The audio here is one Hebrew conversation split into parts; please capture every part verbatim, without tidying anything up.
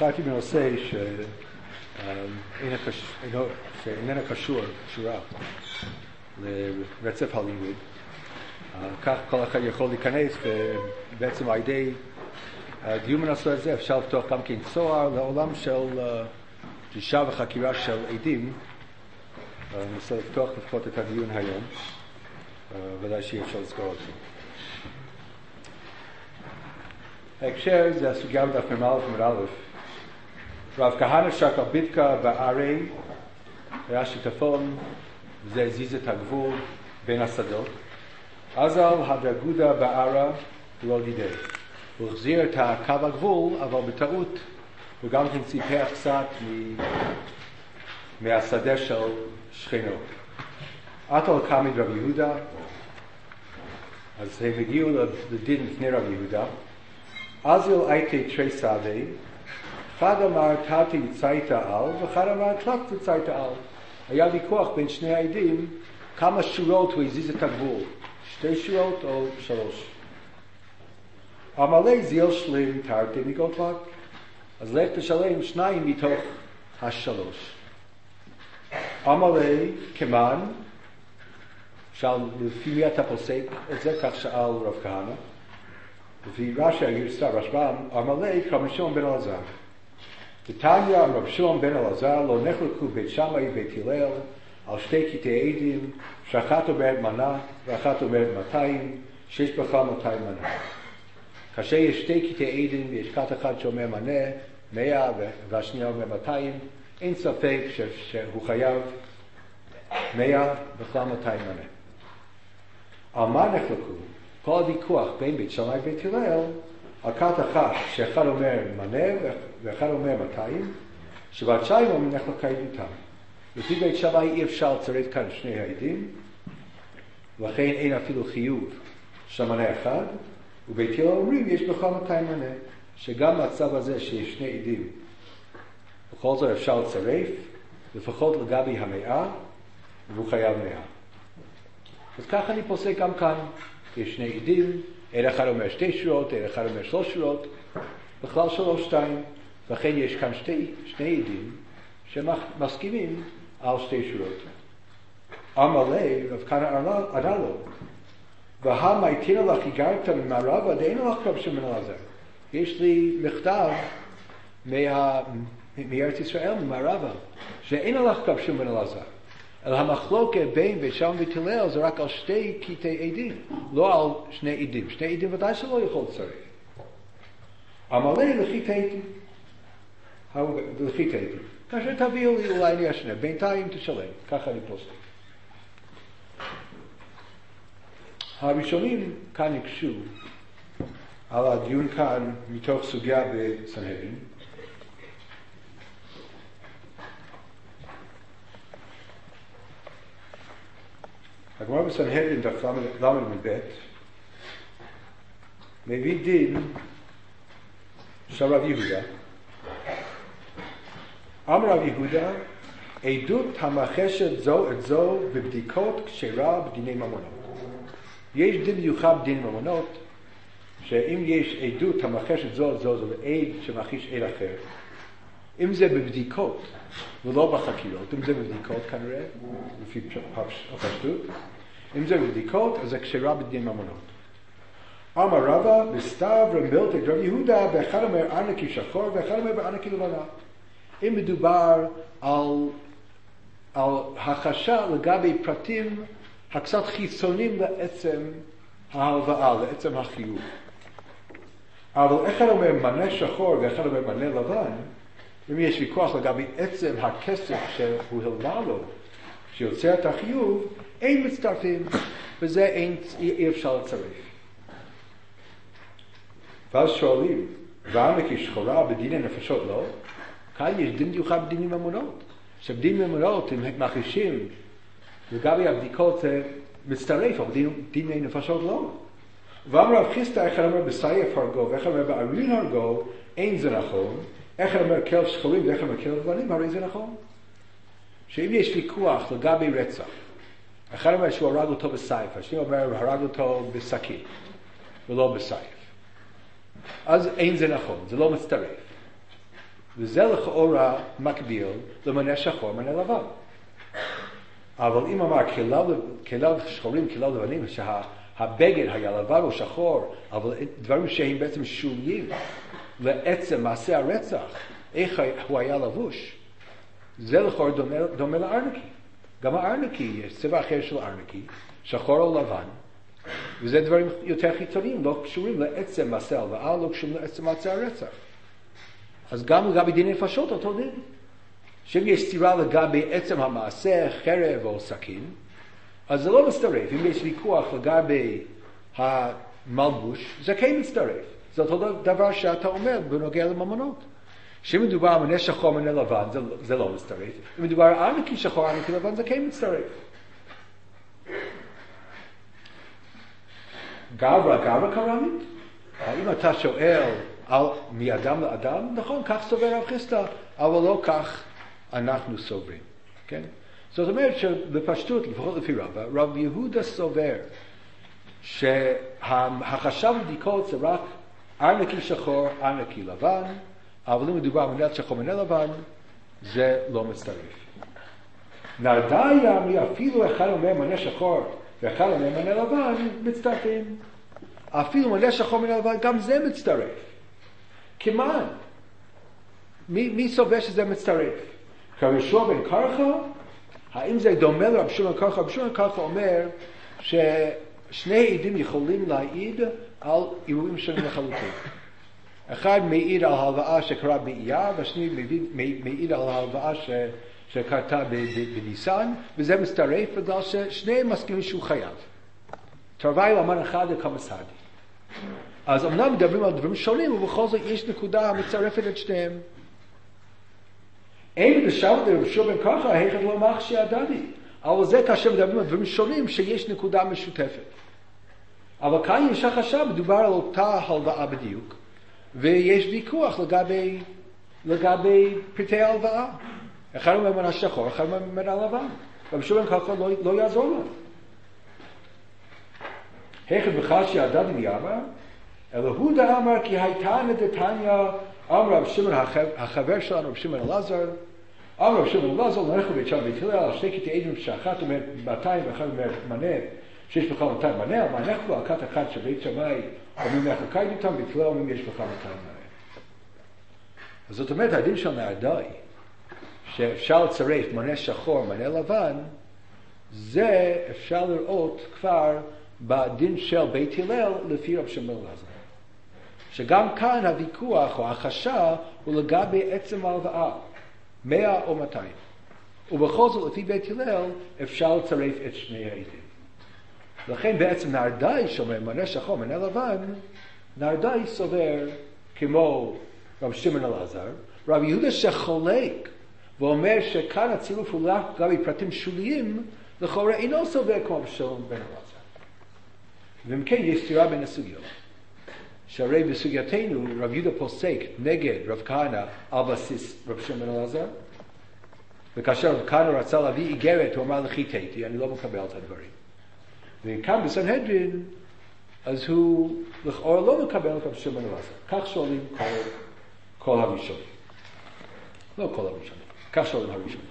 בחרתי בנושא שאיננה קשור, קשורה לרצף הלימוד. כך כל אחד יכול להיכנס, ובעצם על ידי דיון בנושא הזה אפשר לפתוח גם כן צוהר לעולם של גישה וחקירה של עדים. אני רוצה לפתוח לפחות את הדיון היום, ודאי שאי אפשר לסגור אותו. ההקשר זה הסוגיה בדף מ"א עמוד א'. רב כהנא שקל בידקה בארי היה שיטפון, וזה הזיז את הגבול בין השדות. אזל הדרגודה בערה לא דידי. הוא החזיר את הקו הגבול, אבל בטעות הוא גם כן סיפח קצת מהשדה של שכנו. עטל קמד רב יהודה, אז הם הגיעו לדין לפני רב יהודה. אזל הייתי תרי סעדי, אחד אמר תתי צייתה על, ואחד אמר תלת צייתה על. היה ויכוח בין שני העדים, כמה שורות הוא הזיז את הגבול, שתי שורות או שלוש. אמר זיל שלים תרתי מגוטלק, אז לך תשלם שניים מתוך השלוש. אמר כמן, שאל לפי מי אתה פוסק את זה, כך שאל רב כהנא. לפי רש"י הגרסה רשב"ם, אמר כרבי שמעון בן אלעזר. בתניא רב שמעון בן אלעזר לא נחלקו בית שמאי ובית הלל על שתי קטעי עדים, שאחת אומרת מנה ואחת אומרת מאתיים, שיש בכלל מאתיים מנה. כאשר יש שתי קטעי עדים ויש כת אחד שאומר מנה, מאה, והשנייה אומר מאתיים, אין ספק שהוא חייב מאה בכלל מאתיים מנה. על מה נחלקו? כל הוויכוח בין בית שמאי ובית הלל, על כת אחת שאחד אומר מנה ואחד אומר מאתיים, שבעת שיים אומרים נחלקה עדותם. לפי בית שמאי אי אפשר לצרף כאן שני העדים, לכן אין אפילו חיוב של מנה אחד, ובית הלל אומרים יש בכל מאתיים מנה, שגם במצב הזה שיש שני עדים, בכל זאת אפשר לצרף, לפחות לגבי המאה, והוא חייב מאה. אז ככה אני פוסק גם כאן, יש שני עדים, עד אחד אומר שתי שורות, עד אחד אומר שלוש שורות, בכלל שלוש שתיים, לכן יש כאן שתי, שני עדים שמסכימים על שתי שורות. אמר לי, רב כהנא ענה לו, והמייתינה לך הגרת ממערבה, דאין לך רב שמעון בן אלעזר. יש לי מכתב מה, מארץ ישראל, ממערבה, שאין לך רב שמעון בן אלעזר. אלא המחלוקת בין בית שמאי ובית הלל זה רק על שתי קטעי עדים, לא על שני עדים. שני עדים ודאי שלא יכול לצרף. אמר לי, לכי תהייתי. לכי תהייתי. כאשר תביאו לי אולי אני אשנה, בינתיים תשלם. ככה אני פוסק. הראשונים כאן הקשו על הדיון כאן מתוך סוגיה בסנהדרין. הגמרא בסנהדרין דף ל"ב מביא דין של רב יהודה. אמר רב יהודה, עדות המחשת זו את זו בבדיקות כשרה בדיני ממונות. יש דין מיוחד בדיני ממונות, שאם יש עדות המחשת זו את זו, זה עד שמחיש עד אחר. אם זה בבדיקות ולא בחקירות, אם זה בבדיקות כנראה, לפי הפשטות, אם זה בבדיקות, אז זה כשרה בדיני ממונות. אמר רבא, בסתיו רמילתא רב יהודה, באחד אומר ארנקי שחור ואחד אומר בארנקי לבנה. אם מדובר על, על החשה לגבי פרטים הקצת חיצונים לעצם ההלוואה, לעצם החיוב. אבל אחד אומר מנה שחור ואחד אומר מנה לבן, אם יש ויכוח לגבי עצם הכסף שהוא הלווה לו, שיוצר את החיוב, אין מצטרפים, וזה אין, אי אפשר לצרף. ואז שואלים, וארנקי שחורה בדיני נפשות לא? כאן יש דין מיוחד בדיני ממונות. שבדיני ממונות הם מחישים, לגבי הבדיקות זה מצטרף, אבל דיני נפשות לא. ואמר רב חיסדא, אחד אומר בסייף הרגו, ואחד אומר בארין הרגו, אין זה נכון. אחד אומר כלב שחורים ואחד אומר כלב לבנים, הרי זה נכון. שאם יש ויכוח לגבי רצח, אחד אומר שהוא הרג אותו בסייף, השני אומר הרג אותו בסכין, ולא בסייף. אז אין זה נכון, זה לא מצטרף. וזה לכאורה מקביל למנה שחור, מנה לבן. אבל אם אמר כליו שחורים, כליו לבנים, שהבגד היה לבן או שחור, אבל דברים שהם בעצם שוליים לעצם מעשה הרצח, איך הוא היה לבוש, זה לכאורה דומה, דומה לארנקי. גם הארנקי, יש צבע אחר של ארנקי, שחור או לבן, וזה דברים יותר חיצוניים, לא קשורים לעצם מעשה הלוואה, לא קשורים לעצם מעשה הרצח. אז גם לגבי דיני נפשות אותו דין. שאם יש סתירה לגבי עצם המעשה, חרב או סכין, אז זה לא מצטרף. אם יש ויכוח לגבי המלבוש, זה כן מצטרף. זה אותו דבר שאתה אומר בנוגע לממונות. שאם מדובר על מנה שחור, מנה לבן, זה, זה לא מצטרף. אם מדובר על ארנקי שחור, ארנקי לבן, זה כן מצטרף. גברה, גברה קרמית? האם אתה שואל על מאדם לאדם? נכון, כך סובר רב חיסדא, אבל לא כך אנחנו סוברים. כן? זאת אומרת שבפשטות, לפחות לפי רבא, רב יהודה סובר שהחשב בדיקות זה רק ארנקי שחור, ארנקי לבן, אבל אם מדובר על מנה שחור, מנה לבן, זה לא מצטרף. נרדאי אמרי, אפילו אחד אומר מנה שחור ואחד אומר מנה לבן, מצטרפים. אפילו מנה שחור, מנה לבן, גם זה מצטרף. כמען? מי, מי סובר שזה מצטרף? כרשוע בן קרחה? האם זה דומה לרב שמעון קרחה? רב שמעון קרחה אומר ששני עדים יכולים להעיד על אירועים שונים לחלוטין. אחד מעיד על הלוואה שקרה באייר, והשני מעיד על הלוואה ש... שקרתה בניסן, וזה מצטרף בגלל ששניהם מסכימים שהוא חייב. תרווי לאמן אחד וכמה סעדי. אז אמנם מדברים על דברים שונים, ובכל זאת יש נקודה המצרפת את שניהם. אין בשבת לרב שמעון בן קרחה, היכד לא מחשי הדדי. אבל זה כאשר מדברים על דברים שונים, שיש נקודה משותפת. אבל כאן יש החשב, מדובר על אותה הלוואה בדיוק, ויש ויכוח לגבי, לגבי פרטי ההלוואה. אחד אומר מנה שחור, אחד אומר מנה לבן. רב שמעון בן קרחה לא, לא יעזור לו. היכד בחשי הדדי מיאמר, אלא הוא דאמר כי הייתה נדתניא, אמר רב שמעון החבר שלנו, רב שמעון אלעזר, אמר רב שמעון אלעזר, אנחנו בית שם בית הלל, שתי קטעי עדים שאחת אומרת מאתיים ואחת אומרת מנה, שיש בכלל מאתיים מנה, אבל אנחנו על כת אחת שבית שמאי אומרים אנחנו קיים איתם, בית הלל אומרים יש בכלל מאתיים מנה. אז זאת אומרת, הדין של נרדאי, שאפשר לצרף מנה שחור, מנה לבן, זה אפשר לראות כבר בדין של בית הלל לפי רב שמעון אלעזר. שגם כאן הוויכוח או החשש הוא לגבי עצם ההלוואה, מאה או מאתיים. ובכל זאת, לפי בית הלל, אפשר לצרף את שני העדים. לכן בעצם נרדאי שאומר מנה שחור, מנה לבן, נרדאי סובר כמו רב שמעון אלעזר, רב יהודה שחולק ואומר שכאן הצירוף הוא רק לגבי פרטים שוליים, לכאורה אינו סובר כמו רב שמעון בן אלעזר. ואם כן, יש סתירה בין הסוגיות. שהרי בסוגייתנו רב יהודה פוסק נגד רב כהנא על בסיס רב שמעון אלעזר, וכאשר רב כהנא רצה להביא איגרת, הוא אמר לחיתיתי, אני לא מקבל את הדברים. וכאן בסנהדרין, אז הוא לכאורה לא מקבל את רב שמעון אלעזר. כך שואלים כל, כל הראשונים. לא כל הראשונים, כך שואלים הראשונים.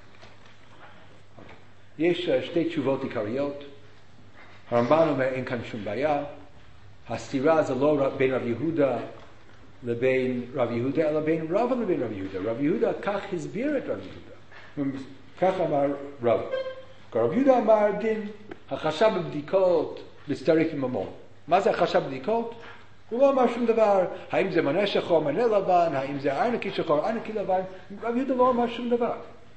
יש שתי תשובות עיקריות. הרמב"ן אומר אין כאן שום בעיה. הסתירה זה לא בין רב יהודה לבין רב יהודה, אלא בין רבא לבין רב יהודה. רב יהודה כך הסביר את רב יהודה. כך אמר רב. רב יהודה אמר דין, החשב בבדיקות מצטרף עם ממון. מה זה החשב בבדיקות? הוא לא אמר שום דבר. האם זה מנה שחור, מנה לבן, האם זה ארנקי שחור, ארנקי לבן. רב יהודה לא אמר שום דבר.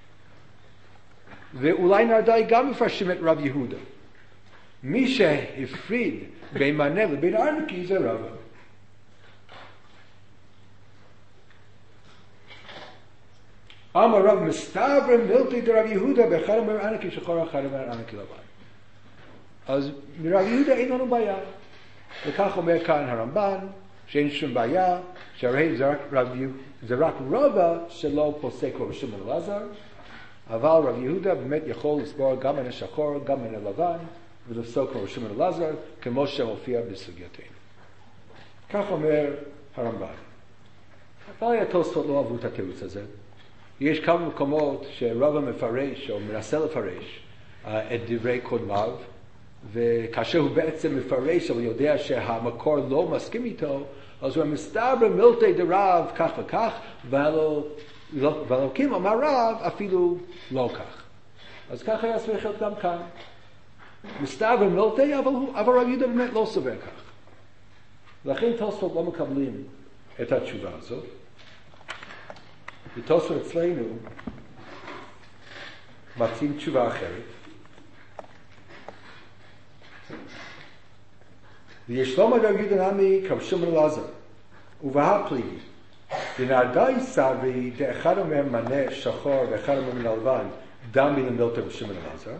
ואולי נרדאי גם מפרשים את רב יהודה. מי שהפריד בין מנה לבין ארנקי זה רבא. אמר רב מסתבר מילתי דרב יהודה, באחד אומר ארנקי שחור, אחד אומר ארנקי לבן. אז מרב יהודה אין לנו בעיה. וכך אומר כאן הרמב"ן, שאין שום בעיה, שהרי זה רק, רב, זה רק רבא שלא פוסק רב שמעון אלעזר, אבל רב יהודה באמת יכול לסבור גם מנה שחור, גם מנה לבן, ולפסוק רב שמעון אלעזר, כמו שמופיע בסוגייתנו. כך אומר הרמב"ן. אבל התוספות לא אהבו את התירוץ הזה. יש כמה מקומות שרבא מפרש או מנסה לפרש uh, את דברי קודמיו, וכאשר הוא בעצם מפרש אבל יודע שהמקור לא מסכים איתו, אז הוא מסתבר מילתא דרב כך וכך, ואלוקים אמר רב אפילו לא כך. אז ככה היה צריך להיות גם כאן. מסתבר מילתא, אבל, אבל רב יהודה באמת לא סובר כך. לכן תוספות לא מקבלים את התשובה הזאת. ותוספות אצלנו מציעים תשובה אחרת. ויש לומר רב יהודה נמי כרב שמעון אלעזר, ובהפליגי, דנעדאי סבי דאחד אומר מנה שחור ואחד אומר מנה לבן, דמי למילתא רב שמעון אלעזר,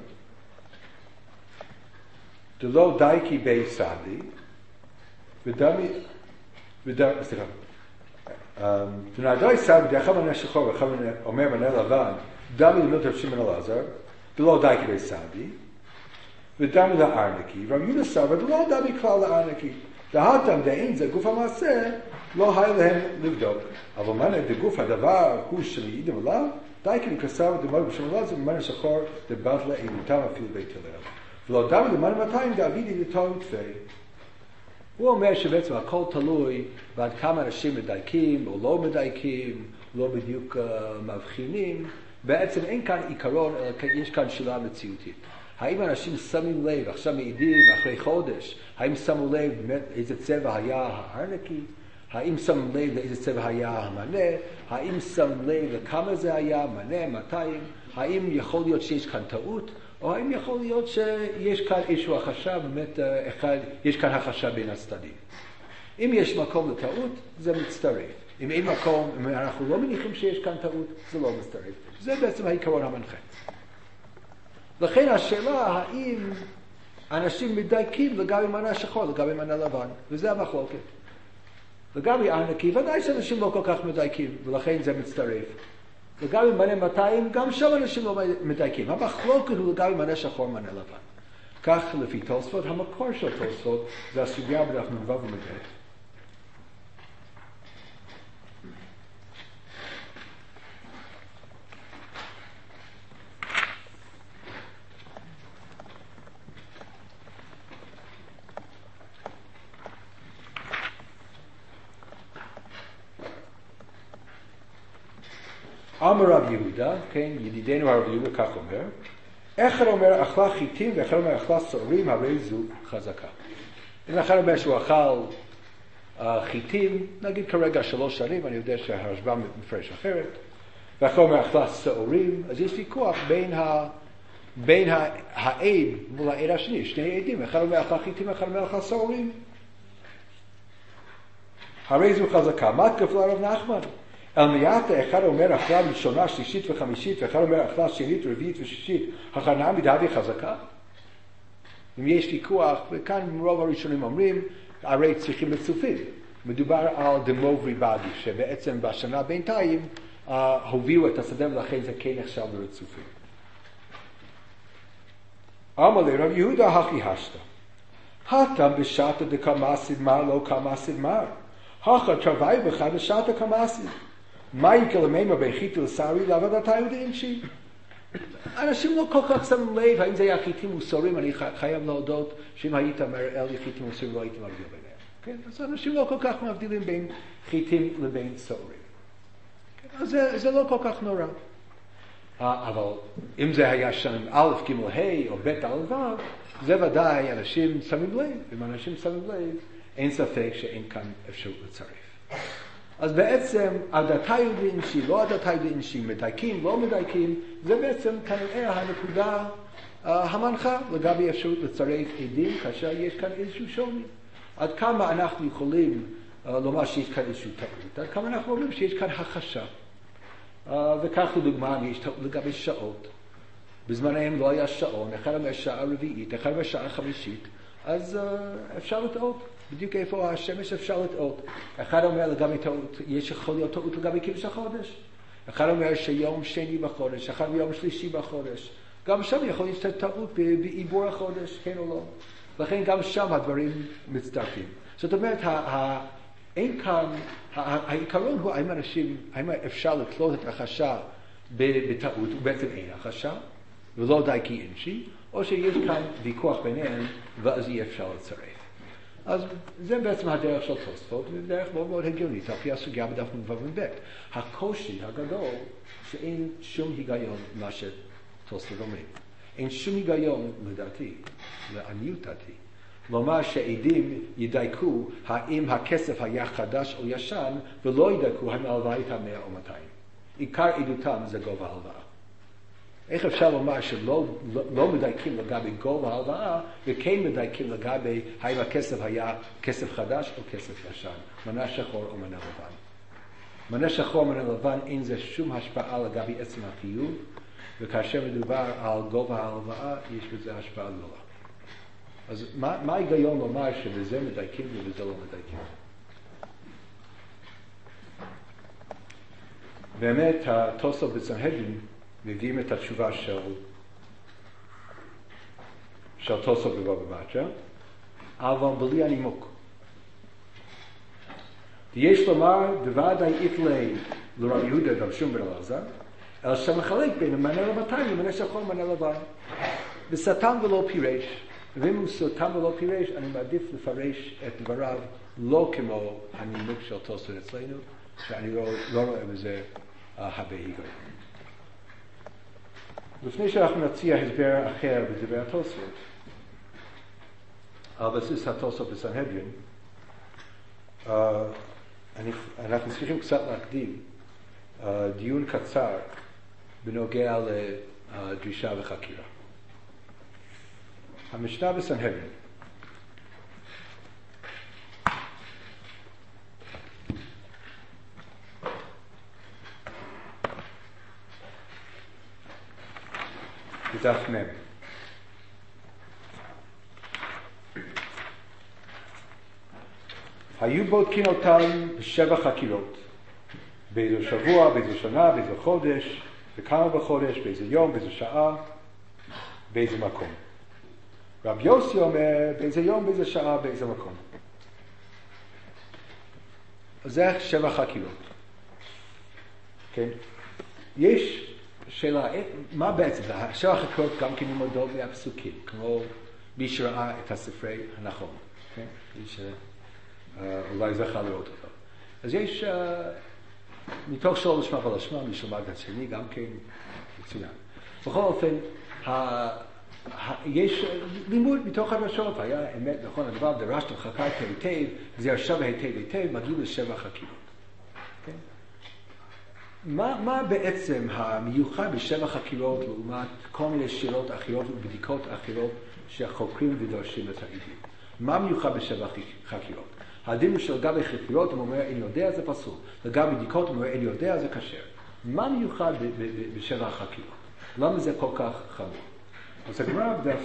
דלא דייקי בי סבי, ודמי, סליחה, דנעדאי סבי דאחד מנה שחור ואחד אומר מנה לבן, דמי למילתא רב שמעון אלעזר, דלא דייקי בי סבי, ודמי לארנקי, רב יהודה סבר דלא דמי כלל לארנקי. דהתם דאין זה גוף המעשה, לא היה להם לבדוק. אבל מנה דגוף הדבר הוא שמעידים עליו, די כי כסר דמר בשם אלעזר, ממנה שחור דבטלה עדותם אפילו בית הלל. ולא דמי למנה מאתיים דאבידי לתור ותפי. הוא אומר שבעצם הכל תלוי בעד כמה אנשים מדייקים או לא מדייקים, לא בדיוק uh, מבחינים. בעצם אין כאן עיקרון, אלא יש כאן שאלה מציאותית. האם אנשים שמים לב, עכשיו מעידים אחרי חודש, האם שמו לב באמת איזה צבע היה הארנקי? האם שמו לב לאיזה צבע היה המנה? האם שמו לב לכמה זה היה, מנה, מאתיים? האם יכול להיות שיש כאן טעות? או האם יכול להיות שיש כאן איזשהו החשה, באמת אחד, יש כאן החשה בין הצדדים? אם יש מקום לטעות, זה מצטרף. אם אין מקום, אם אנחנו לא מניחים שיש כאן טעות, זה לא מצטרף. זה בעצם העיקרון המנחה. לכן השאלה האם אנשים מדייקים לגבי מנה שחור, לגבי מנה לבן, וזה המחלוקת. לגבי ארנקי, ודאי שאנשים לא כל כך מדייקים, ולכן זה מצטרף. לגבי מנה מאתיים, גם שם אנשים לא מדייקים. המחלוקת הוא לגבי מנה שחור, מנה לבן. כך לפי תוספות, המקור של תוספות, זה הסוגיה בדף נ"ו ומ"ב. אמר רב יהודה, כן, ידידנו הרב יהודה כך אומר, אחד אומר אכלה חיטים ואחד אומר אכלה שעורים, הרי זו חזקה. אם אחד אומר שהוא אכל uh, חיטים, נגיד כרגע שלוש שנים, אני יודע שהרשב"ם מפרש אחרת, ואחד אומר אכלה שעורים, אז יש ויכוח בין, ה, בין ה, העד מול העד השני, שני עדים, אחד אומר אכלה חיטים ואחד אומר אכלה שעורים. הרי זו חזקה. מה תקף לרב נחמן? אל מייתה אחד אומר אכלה ראשונה, שלישית וחמישית, ואחד אומר אכלה שנית, רביעית ושישית, הכנה מדהבי חזקה? אם יש ויכוח, וכאן רוב הראשונים אומרים, הרי צריכים לצופים. מדובר על דמוברי בדי, שבעצם בשנה בינתיים uh, הובילו את השדה ולכן זה כן נחשב לרצופים. אמר לרב יהודה הכי השתא, הטם בשעתא דקמאסיד מר לא קמאסיד מר, הכא תרווי בך בשעתא קמאסיד. מה יקל מימה בחיתו לסערי לעבודתה יודעינשי? אנשים לא כל כך שמים לב, האם זה היה חיטים וסעורים, אני חייב להודות שאם היית מראה לי חיטים וסעורים לא הייתי מבדיל ביניהם. כן? אז אנשים לא כל כך מבדילים בין חיטים לבין סעורים. כן? אז זה, זה לא כל כך נורא. אבל אם זה היה שם א' ג' ה' או ב' א' ו', זה ודאי אנשים שמים לב. אם אנשים שמים לב, אין ספק שאין כאן אפשרות לצרף. אז בעצם הדתה יודעים שהיא לא הדתה יודעים שהיא מדייקים, לא מדייקים, זה בעצם כנראה הנקודה uh, המנחה לגבי אפשרות לצרף עדים כאשר יש כאן איזשהו שוני. עד כמה אנחנו יכולים uh, לומר שיש כאן איזשהו טעות, עד כמה אנחנו אומרים שיש כאן החשה. Uh, וכך לדוגמה יש טעות לגבי שעות. בזמנהם לא היה שעון, אחד אומר שעה רביעית, אחד אומר שעה חמישית, אז uh, אפשר לטעות. בדיוק איפה השמש אפשר לטעות. אחד אומר לגבי טעות, יש יכול להיות טעות לגבי קידוש החודש. אחד אומר שיום שני בחודש, אחד ביום שלישי בחודש. גם שם יכול להיות טעות בעיבור החודש, כן או לא. לכן גם שם הדברים מצטרפים. זאת אומרת, אין כאן, העיקרון הוא האם אנשים, האם אפשר לתלות את החשה בטעות, ובעצם אין החשה, ולא די כי אינשי, או שיש כאן ויכוח ביניהם, ואז אי אפשר לצרף. אז זה בעצם הדרך של תוספות, ודרך מאוד מאוד הגיונית, על פי הסוגיה בדף נ"ו ב'. הקושי הגדול, שאין שום היגיון מה שתוספות אומרים. אין שום היגיון, לדעתי, לעניות דעתי, לומר שעדים ידייקו האם הכסף היה חדש או ישן, ולא ידייקו האם ההלוואה הייתה מאה או מאתיים. עיקר עדותם זה גובה ההלוואה. איך אפשר לומר שלא לא, לא מדייקים לגבי גובה ההלוואה, וכן מדייקים לגבי האם הכסף היה כסף חדש או כסף ישן, מנה שחור או מנה לבן. מנה שחור או מנה לבן אין זה שום השפעה לגבי עצם החיוב, וכאשר מדובר על גובה ההלוואה, יש בזה השפעה גדולה. אז מה, מה ההיגיון לומר שבזה מדייקים ובזה לא מדייקים? באמת, התוספות בסנהדרין מביאים את התשובה של, של תוספות בבבא בתרא, אבל בלי הנימוק. יש לומר, דוודאי איתלי לרב יהודה רב שמעון בן אלעזר, אלא שמחלק בין המנה למאתיים למנה שחור ומנה לבן. וסתם ולא פירש. ואם הוא סתם ולא פירש, אני מעדיף לפרש את דבריו לא כמו הנימוק של תוספות אצלנו, שאני לא, לא רואה בזה uh, הרבה היגיון. לפני שאנחנו נציע הסבר אחר בדברי התוספות, על בסיס התוספות בסנהדרין, uh, אני, אנחנו צריכים קצת להקדים uh, דיון קצר בנוגע לדרישה וחקירה. המשנה בסנהדרין בדף מ' היו בודקים אותם בשבע חקירות, באיזה שבוע, באיזה שנה, באיזה חודש, וכמה בחודש, באיזה יום, באיזה שעה, באיזה מקום. רב יוסי אומר באיזה יום, באיזה שעה, באיזה מקום. אז זה שבע חקירות. כן? יש שאלה, מה בעצם זה? שבע חקירות גם כן נלמדות מהפסוקים, כמו מי שראה את הספרי הנכון. כן? מי שאולי זכה לראות אותו. אז יש, מתוך שלא לשמה ולשמה, מי שלמד את שני גם כן מצוין. בכל אופן, יש לימוד מתוך הדרשות, היה אמת נכון הדבר, דרשתם חקרתם היטב, זה ישב היטב היטב, מגיעים לשבע חקירות. כן? מה, מה בעצם המיוחד בשבע חקירות לעומת כל מיני שאלות אחרות ובדיקות אחרות שחוקרים ודורשים את העדים? מה מיוחד בשבע חקירות? הדין של לגבי חקירות, הוא אומר, אני יודע, זה פסול. לגבי בדיקות, הוא אומר, אני יודע, זה כשר. מה מיוחד בשבע חקירות? למה זה כל כך חמור? אז הגמרא בדף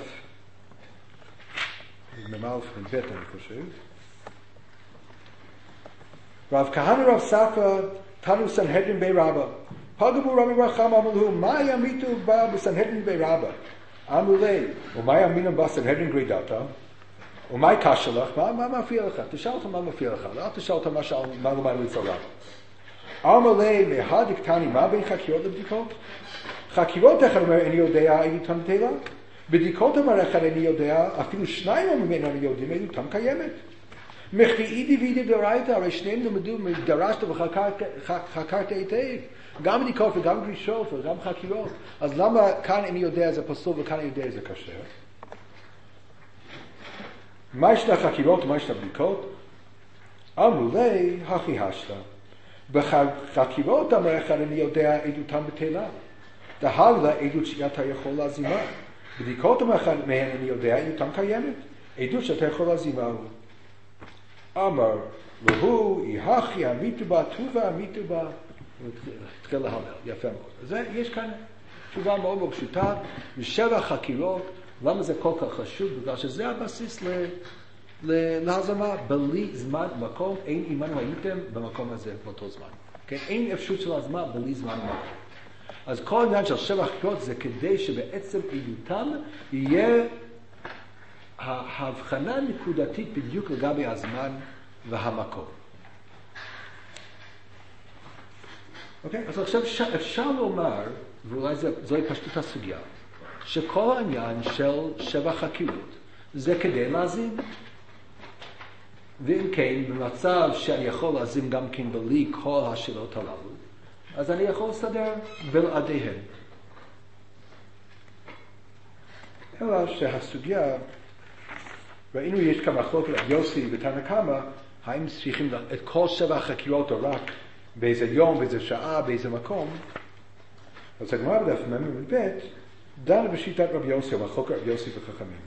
נאמר ב' אני חושב. רב כהנא רב ספרא תנו סנהדרין בי רבא. פגעו רבי בר חמא אמרו לו, מה ימיתו בה בסנהדרין בי רבא? אמרו לי, ומה ימינם בסנהדרין גרידתה? ומה יקשה לך? מה, מה מפריע לך? תשאל אותם מה מפריע לך. לא תשאל אותם מה שאל, מה למדנו אצל רבא. אמר לי, מהדיק תני, מה בין חקירות לבדיקות? חקירות אחד אומר, אני יודע, עדותם תהילה. בדיקות אומר אחד, אני יודע, אפילו שניים ממנו אני יודעים, עדותם קיימת. מחריאידי ואידי דרייתא, הרי שניהם למדו, דרשת וחקרת היטב. גם בדיקות וגם דרישות וגם חקירות. אז למה כאן אני יודע זה פסול וכאן אני יודע זה כשר? מה יש לחקירות ומה יש לבדיקות? אמרו לי, הכי השלה. בחקירות אומר אחד, אני יודע, עדותם בתהילה. דהלה עדות שאתה יכול להזימה. בדיקות מהן אני יודע, עדותם קיימת. עדות שאתה יכול להזימה הוא. אמר, והוא, יחי, אמיתו בה, טובה, אמיתו בה. התחיל להלל, יפה מאוד. אז יש כאן תשובה מאוד מאוד פשוטה, משבע חקירות, למה זה כל כך חשוב? בגלל שזה הבסיס להזמה. בלי זמן מקום, אין עמנו הייתם במקום הזה באותו זמן. אין אפשרות של הזמה בלי זמן מקום. אז כל עניין של שבע חקירות זה כדי שבעצם עדותם יהיה ההבחנה נקודתית בדיוק לגבי הזמן והמקום. אוקיי? אז עכשיו אפשר לומר, ואולי זוהי פשטות הסוגיה, שכל העניין של שבע חקירות זה כדי להזין. ואם כן, במצב שאני יכול להזין גם כן בלי כל השאלות הללו, אז אני יכול לסדר בלעדיהן. אלא שהסוגיה, ראינו יש כמה מחלוקת על יוסי ותנא קמא, האם צריכים את כל שבע החקירות או רק באיזה יום, באיזה שעה, באיזה מקום. אז הגמרא בדף מ"ב דנה בשיטת רבי יוסי, או מחלוקת רבי יוסי וחכמים.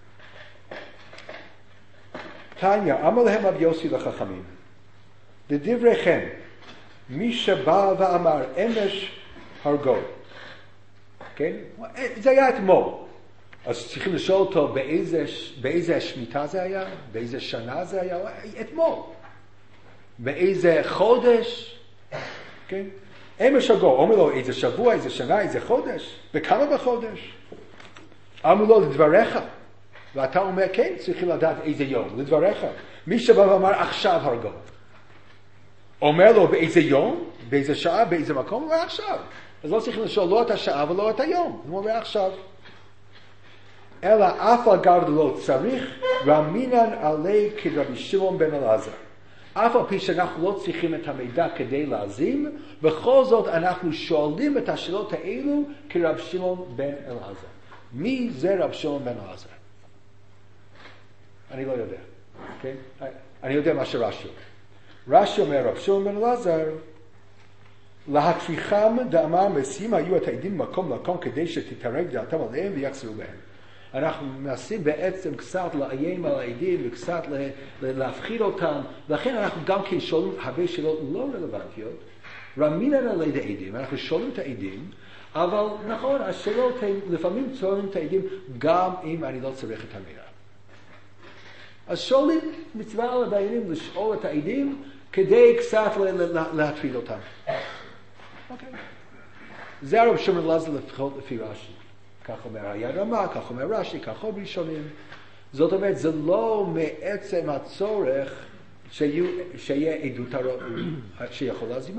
תניא, אמר להם רבי יוסי לחכמים, לדבריכם, מי שבא ואמר אמש הרגו, כן? זה היה אתמול. אז צריכים לשאול אותו באיזה, באיזה שמיטה זה היה, באיזה שנה זה היה, אתמול. באיזה חודש, כן? אמש הרגו, אומר לו איזה שבוע, איזה שנה, איזה חודש, וכמה בחודש. אמרו לו לדבריך. ואתה אומר, כן, צריכים לדעת איזה יום, לדבריך. מי שבא ואמר, עכשיו הרגו. אומר לו, באיזה יום, באיזה שעה, באיזה מקום, הוא אומר, עכשיו. אז לא צריכים לשאול לא את השעה ולא את היום. הוא אומר, עכשיו. אלא אף על גב לא צריך, רמינן עלי כרבי שמעון בן אלעזר. אף על פי שאנחנו לא צריכים את המידע כדי להזים, בכל זאת אנחנו שואלים את השאלות האלו כרבי שמעון בן אלעזר. מי זה רבי שמעון בן אלעזר? אני לא יודע, כן? אני יודע מה שרש"י אומר. רש"י אומר, רבי שמעון בן אלעזר, להטריחם דאמר משים היו את העדים מקום למקום כדי שתתערג דעתם עליהם ויחזרו בהם. אנחנו מנסים בעצם קצת לאיים על העדים וקצת להפחיד אותם, ולכן אנחנו גם כן שואלים הרבה שאלות לא רלוונטיות, רמינן עלי העדים, אנחנו שואלים את העדים, אבל נכון, השאלות הן לפעמים צורמים את העדים גם אם אני לא צריך את המידע. אז שואלים מצווה על הדיינים לשאול את העדים כדי קצת להטריד אותם. אוקיי. זה הרב שמעון בן אלעזר לפחות לפי רש"י. כך אומר היד רמה, כך אומר רש"י, כך עוד ראשונים. זאת אומרת, זה לא מעצם הצורך שיהיה עדות שיכול להזימה.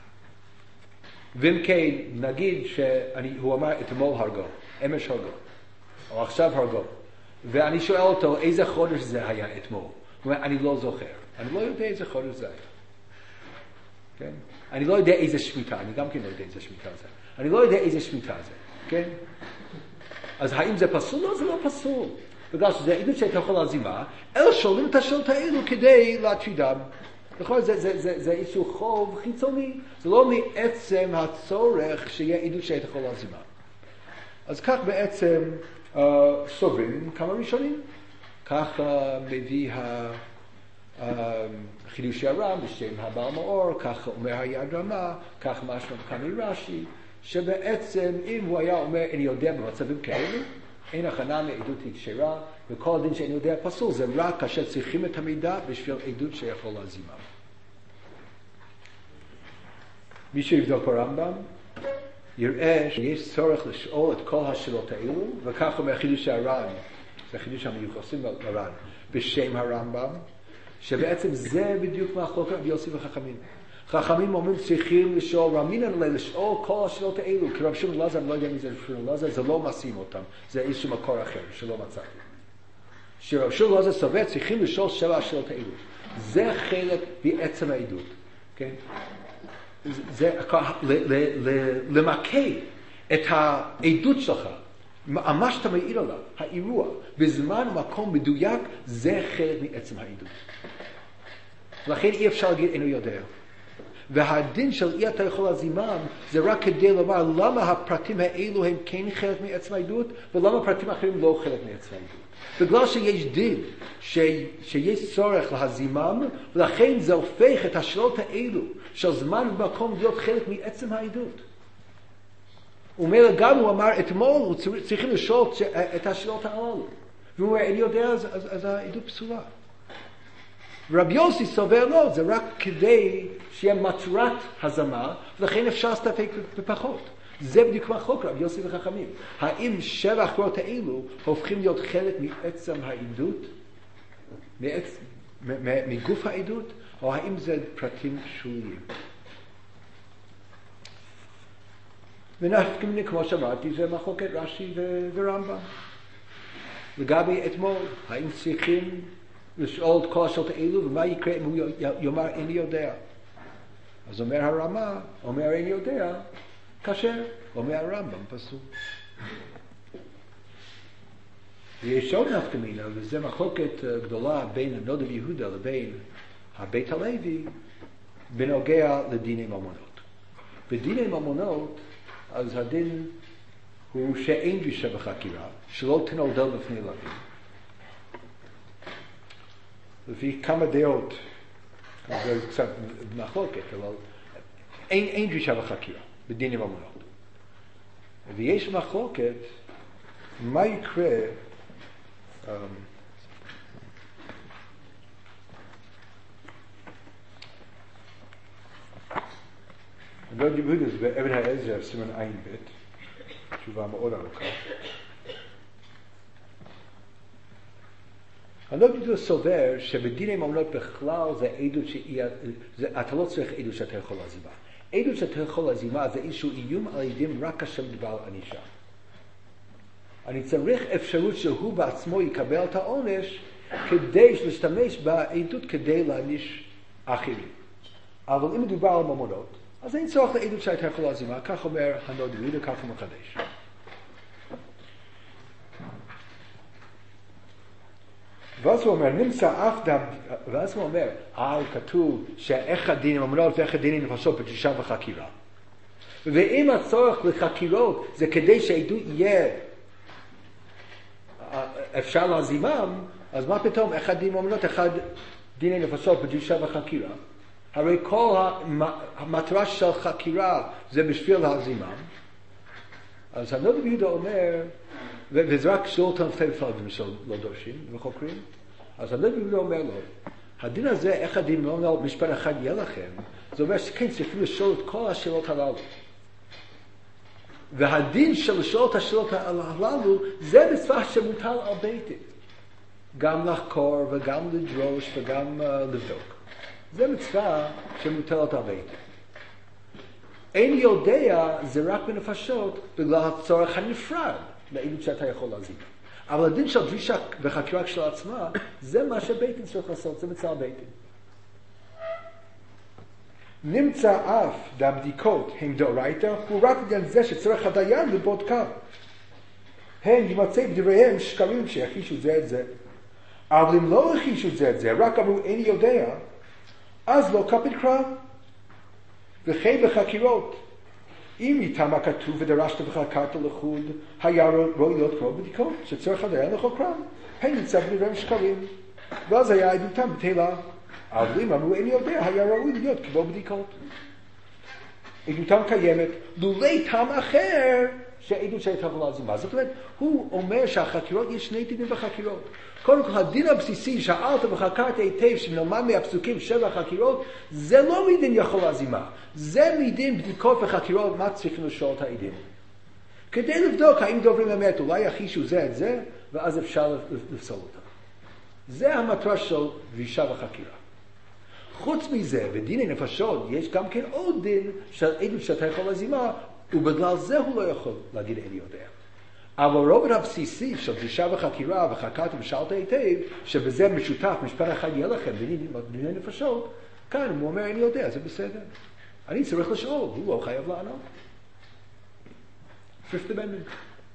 ואם כן, נגיד שהוא אמר אתמול הרגו, אמש הרגו, או עכשיו הרגו, ואני שואל אותו איזה חודש זה היה אתמול. הוא אומר, אני לא זוכר. אני לא יודע איזה חודש זה היה. כן? אני לא יודע איזה שמיטה, אני גם כן לא יודע איזה שמיטה זה. אני לא יודע איזה שמיטה זה. כן? אז האם זה פסול? לא, זה לא פסול. בגלל שזה עדות שאתה יכול להזימה, אלא שואלים את השאלות האלו כדי להטרידם. נכון? זה, זה, זה, זה איזשהו חוב חיצוני. זה לא מעצם הצורך שיהיה עדות שאתה יכול להזימה. אז כך בעצם uh, סוברים כמה ראשונים. כך uh, מביא ה... Uh, חידושי הר"ם בשם הבעל מאור, כך אומר היד רמה, כך משמע כאן מרש"י, שבעצם אם הוא היה אומר אני יודע במצבים כאלה, אין הכנה מעדות כשרה, וכל הדין שאני יודע פסול, זה רק כאשר צריכים את המידע בשביל עדות שיכול להזימה. מי שיבדוק ברמב"ם יראה שיש צורך לשאול את כל השאלות האלו, וכך אומר חידושי הר"ם, זה חידוש המיוחסים לר"ם, בשם הרמב"ם, שבעצם זה בדיוק מחלוקת רבי יוסי וחכמים. חכמים אומרים צריכים לשאול, רמינן עלי לשאול כל השאלות האלו, כי רבי שמעון בן אלעזר, אני לא יודע מי זה רבי שמעון בן אלעזר, זה לא משים אותם, זה איזשהו מקור אחר שלא מצאתי. שרבי שמעון בן אלעזר סובר צריכים לשאול שבע השאלות האלו. זה חלק בעצם העדות, כן? זה למקד את העדות שלך, מה שאתה מעיד עליו, האירוע, בזמן ומקום מדויק, זה חלק מעצם העדות. לכן אי אפשר להגיד אינו יודע. והדין של אי אתה יכול להזימם זה רק כדי לומר למה הפרטים האלו הם כן חלק מעצם העדות ולמה הפרטים האחרים לא חלק מעצם העדות. בגלל שיש דין ש... שיש צורך להזימם, ולכן זה הופך את השאלות האלו של זמן ומקום להיות חלק מעצם העדות. ומילא גם הוא אמר אתמול צריכים לשאול את השאלות הללו. והוא אומר אני יודע אז, אז, אז העדות פסולה. רבי יוסי סובר לא, זה רק כדי שיהיה מטרת הזמה, ולכן אפשר להסתפק בפחות. זה בדיוק מחלוקת רבי יוסי וחכמים. האם שבע החקירות האלו הופכים להיות חלק מעצם העדות, מעצ... מגוף העדות, או האם זה פרטים שוליים? ונפקא מינה, כמו שאמרתי, זה מחלוקת רש"י ורמב"ם. לגבי אתמול, האם צריכים לשאול את כל השאלות האלו, ומה יקרה אם הוא יאמר איני יודע? אז אומר הרמה, אומר איני יודע, כאשר, אומר הרמב"ם, פסול. ויש עוד נפקא מינה, וזה מחלוקת גדולה בין הנודב יהודה לבין הבית הלוי, בנוגע לדיני ממונות. בדיני ממונות, אז הדין הוא שאין דרישה בחקירה, שלא תנודל לפני לוי. לפי כמה דעות, זה קצת מחלוקת, אבל אין, אין דרישה בחקירה, בדיני ממונות. ויש מחלוקת, מה יקרה, um, לא דיברו את זה באבן העזר, סימן עין בית, תשובה מאוד ארוכה. אני לא בדיוק סובר שבדיני ממונות בכלל זה עדות שהיא, אתה לא צריך עדות שאתה יכול להזימה. עדות שאתה יכול להזימה זה איזשהו איום על עדים רק כאשר מדובר על ענישה. אני צריך אפשרות שהוא בעצמו יקבל את העונש כדי להשתמש בעדות כדי להעניש אחרים. אבל אם מדובר על ממונות, אז אין צורך לעדות שאתה יכול להזימה, כך אומר הנודב יהודה, כך הוא מחדש. ואז הוא אומר, נמצא אף דם, ואז הוא אומר, אה, כתוב שאיך הדין עם ממונות ואיך הדין עם נפשות בדרישה וחקירה. ואם הצורך לחקירות זה כדי שהעדות יהיה אפשר להזימם, אז מה פתאום אחד דין ממונות, אחד דיני נפשות בדרישה וחקירה? הרי כל המטרה של חקירה זה בשביל להזימם. אז הנודב יהודה אומר, וזה רק שלא תנפי פלגים שלא דורשים וחוקרים, אז הנודב יהודה אומר לו, הדין הזה, איך הדין ממונות משפט אחד יהיה לכם, זה אומר שכן צריכים לשאול את כל השאלות הללו. והדין של לשאול את השאלות הללו, זה מצווה שמוטל על בית דין. גם לחקור וגם לדרוש וגם uh, לבדוק. זה מצווה שמוטלת על בית דין. אין יודע, זה רק בנפשות, בגלל הצורך הנפרד לעדות שאתה יכול להזיק. אבל הדין של דרישה וחקירה של עצמה, זה מה שבית דין צריך לעשות, זה מצווה על בית דין. נמצא אף והבדיקות הם דאורייתא, הוא רק בגלל זה שצריך הדיין לבודקם. הם ימצא בדבריהם שקרים שיחישו זה את זה. אבל אם לא יחישו זה את זה, רק אמרו איני יודע, אז לא כפית קרב. וכן בחקירות. אם איתם הכתוב ודרשת וחקרת לחוד, היה ראוי להיות קרוב בדיקות, שצריך הדיין לחוקרם. הם נמצא בדבריהם שקרים. ואז היה עדותם בתהילה. אבל אם אמרו איני יודע, היה ראוי להיות כמו בדיקות. עדותם קיימת, לולי טעם אחר שהעדות שהייתה יכולה להזימה. זאת אומרת, הוא אומר שהחקירות, יש שני דינים בחקירות. קודם כל, הדין הבסיסי שאלת וחקרת היטב שנלמד מהפסוקים של החקירות, זה לא מדין יכול להזימה. זה מדין בדיקות וחקירות, מה צריכים לשאול את העדים. כדי לבדוק האם דוברים אמת, אולי יחישו זה את זה, ואז אפשר לפסול אותה. זה המטרה של דרישה וחקירה. חוץ מזה, בדיני נפשות, יש גם כן עוד דין של עדות שאתה יכול להזימה, ובגלל זה הוא לא יכול להגיד איני יודע. אבל רובד הבסיסי של דרישה וחקירה וחקרת ושאלת היטב, שבזה משותף, משפט אחד יהיה לכם בדיני נפשות, כאן הוא אומר איני יודע, זה בסדר. אני צריך לשאול, הוא לא חייב לענות. Fifth Amendment.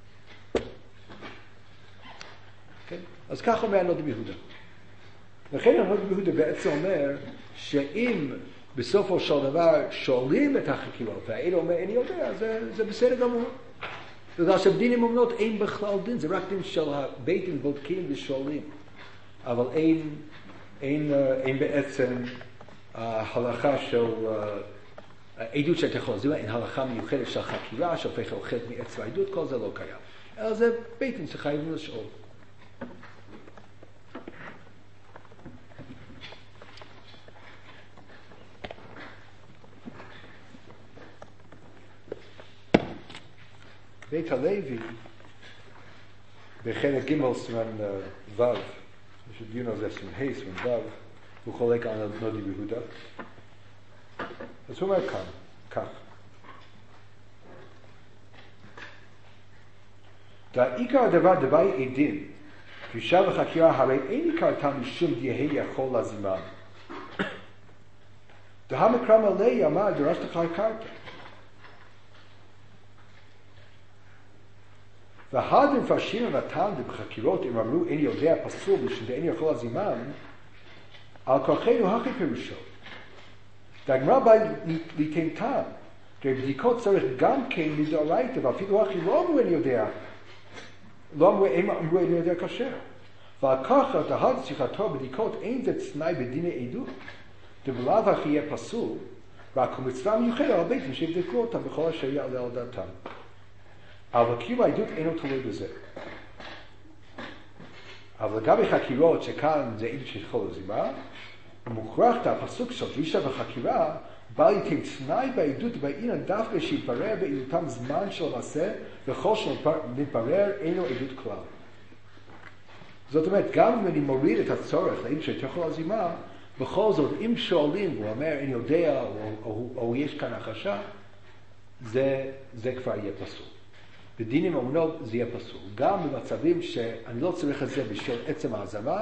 כן? אז כך אומר הנודב יהודה. לכן הנודב יהודה בעצם אומר שאם בסופו של דבר שואלים את החקירות והעד אומר איני יודע, זה, זה בסדר גמור. בגלל שבדיני ממונות אין בכלל דין, זה רק דין של הבית דין בודקים ושואלים. אבל אין, אין, אין בעצם uh, הלכה של uh, עדות שאתה יכול להזימה, אין הלכה מיוחדת של חקירה, שהופך הולכת מעצם העדות, כל זה לא קיים. אלא זה בית דין שחייבים לשאול. בית הלוי, בחלק ג' סימן ו', יש דיון על זה סימן ה' סימן ו', הוא חולק על הנודב יהודה. אז הוא אומר כאן, כך. ועיקר הדבר דברי עדים, פרישה וחקירה, הרי אין עיקר טעם משום יהא יכול להזימם. דהמקרא מלא אמר דרשת אחר קרתא. והדרים מפרשים ונתן בחקירות אם אמרו אין יודע פסול משום דאין יכול להזימם, על כורחנו הכי פירושו. והגמרא באה ליתן טעם, כי בדיקות צריך גם כן מדאורייתא, ואפילו הכי לא אמרו אין יודע, לא אמרו אין יודע כשר. ועל כך דהד שיחתו בדיקות אין זה תנאי בדיני עדות, דבלאו הכי יהיה פסול, רק הוא מצווה מיוחדת על הבית שיבדקו אותם בכל אשר יעלה על דעתם. אבל קיום העדות אינו תלוי בזה. אבל לגבי חקירות שכאן זה עדות שיכול להזימה, מוכרח את הפסוק של פרישה וחקירה, בא ליתן תנאי בעדות בעניין דווקא שיתברר בעדותם זמן של המעשה, וכל שמתברר אינו עדות כלל. זאת אומרת, גם אם אני מוריד את הצורך לעדות שיכול להזימה, בכל זאת, אם שואלים, הוא אומר, אני יודע, או, או, או, או יש כאן החשה, זה, זה כבר יהיה פסול. בדינים אמונות זה יהיה פסול. גם במצבים שאני לא צריך את זה בשביל עצם ההזמה,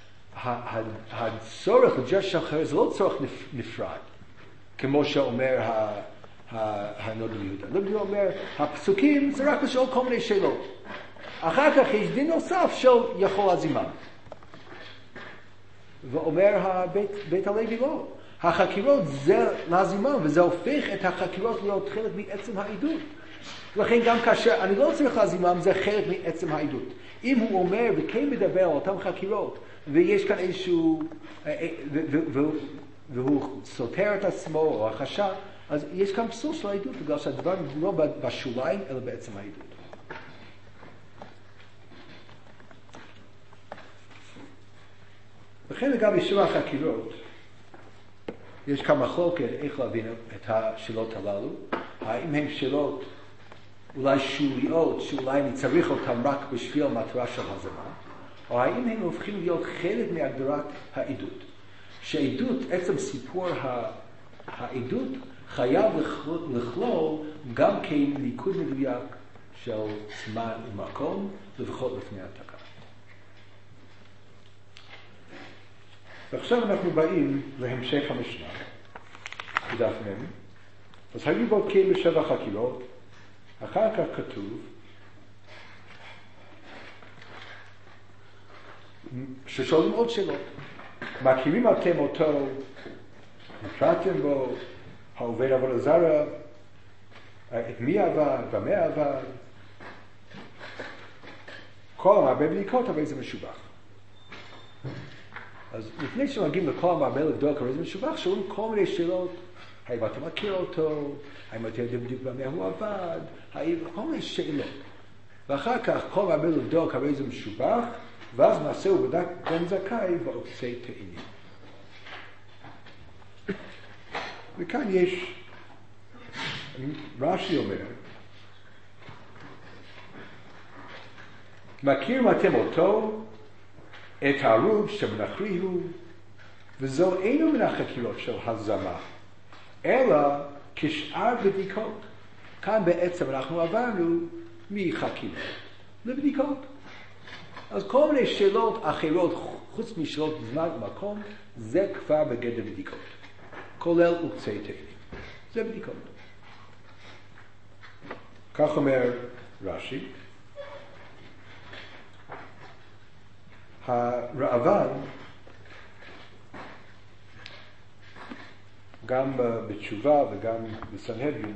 הצורך לג'ש אחר זה לא צורך נפרד, כמו שאומר הנודל יהודה. הנודל יהודה אומר, הפסוקים זה רק לשאול כל מיני שאלות. אחר כך יש דין נוסף של יכול להזימם. ואומר הבית, בית הלוי לא. החקירות זה להזימם, וזה הופך את החקירות להיות חלק מעצם העדות. לכן גם כאשר אני לא צריך להזימם, זה חלק מעצם העדות. אם הוא אומר וכן מדבר על אותם חקירות, ויש כאן איזשהו, והוא סותר את עצמו או החשש, אז יש כאן פסול של העדות, בגלל שהדבר לא בשוליים, אלא בעצם העדות. לכן לגבי שבע החקירות, יש כמה מחלוקת איך להבין את השאלות הללו. האם הן שאלות אולי שוליות, שאולי אני צריך אותן רק בשביל מטרה של הזמה, או האם הם הופכים להיות חלק מהגדרת העדות. שעדות, עצם סיפור העדות, חייב לכלול גם כן ליכוד מדויק של זמן ומקום, לפחות לפני העתקה. ועכשיו אנחנו באים להמשך המשנה, בדף מ'. אז היו בודקים בשבע חקירות, אחר כך כתוב ששואלים עוד שאלות. מכירים אתם אותו, נקראתם בו, העובד עבודה זרה, את מי עבד, במה עבד. כל המרבה בדיקות, הרי זה משובח. אז לפני שמגיעים לכל המרבה לבדוק, הרי זה משובח, שואלים כל מיני שאלות. האם אתה מכיר אותו? האם אתה יודע בדיוק במה הוא עבד? האם כל מיני שאלות. ואחר כך כל המרבה לבדוק, הרי זה משובח, ואז מעשה הוא בדק בן זכאי ועוקצי תאנים. וכאן יש, רש"י אומר, מכירים אתם אותו, את ההרוג שמנחרי הוא, וזו אינו מן החקירות של הזמה, אלא כשאר בדיקות. כאן בעצם אנחנו עברנו מחקירות לבדיקות. אז כל מיני שאלות אחרות, חוץ משאלות זמן ומקום, זה כבר בגדר בדיקות. כולל עוקצי תאנים. זה בדיקות. כך אומר רש"י. הרעב"ן, גם בתשובה וגם בסנהדרין,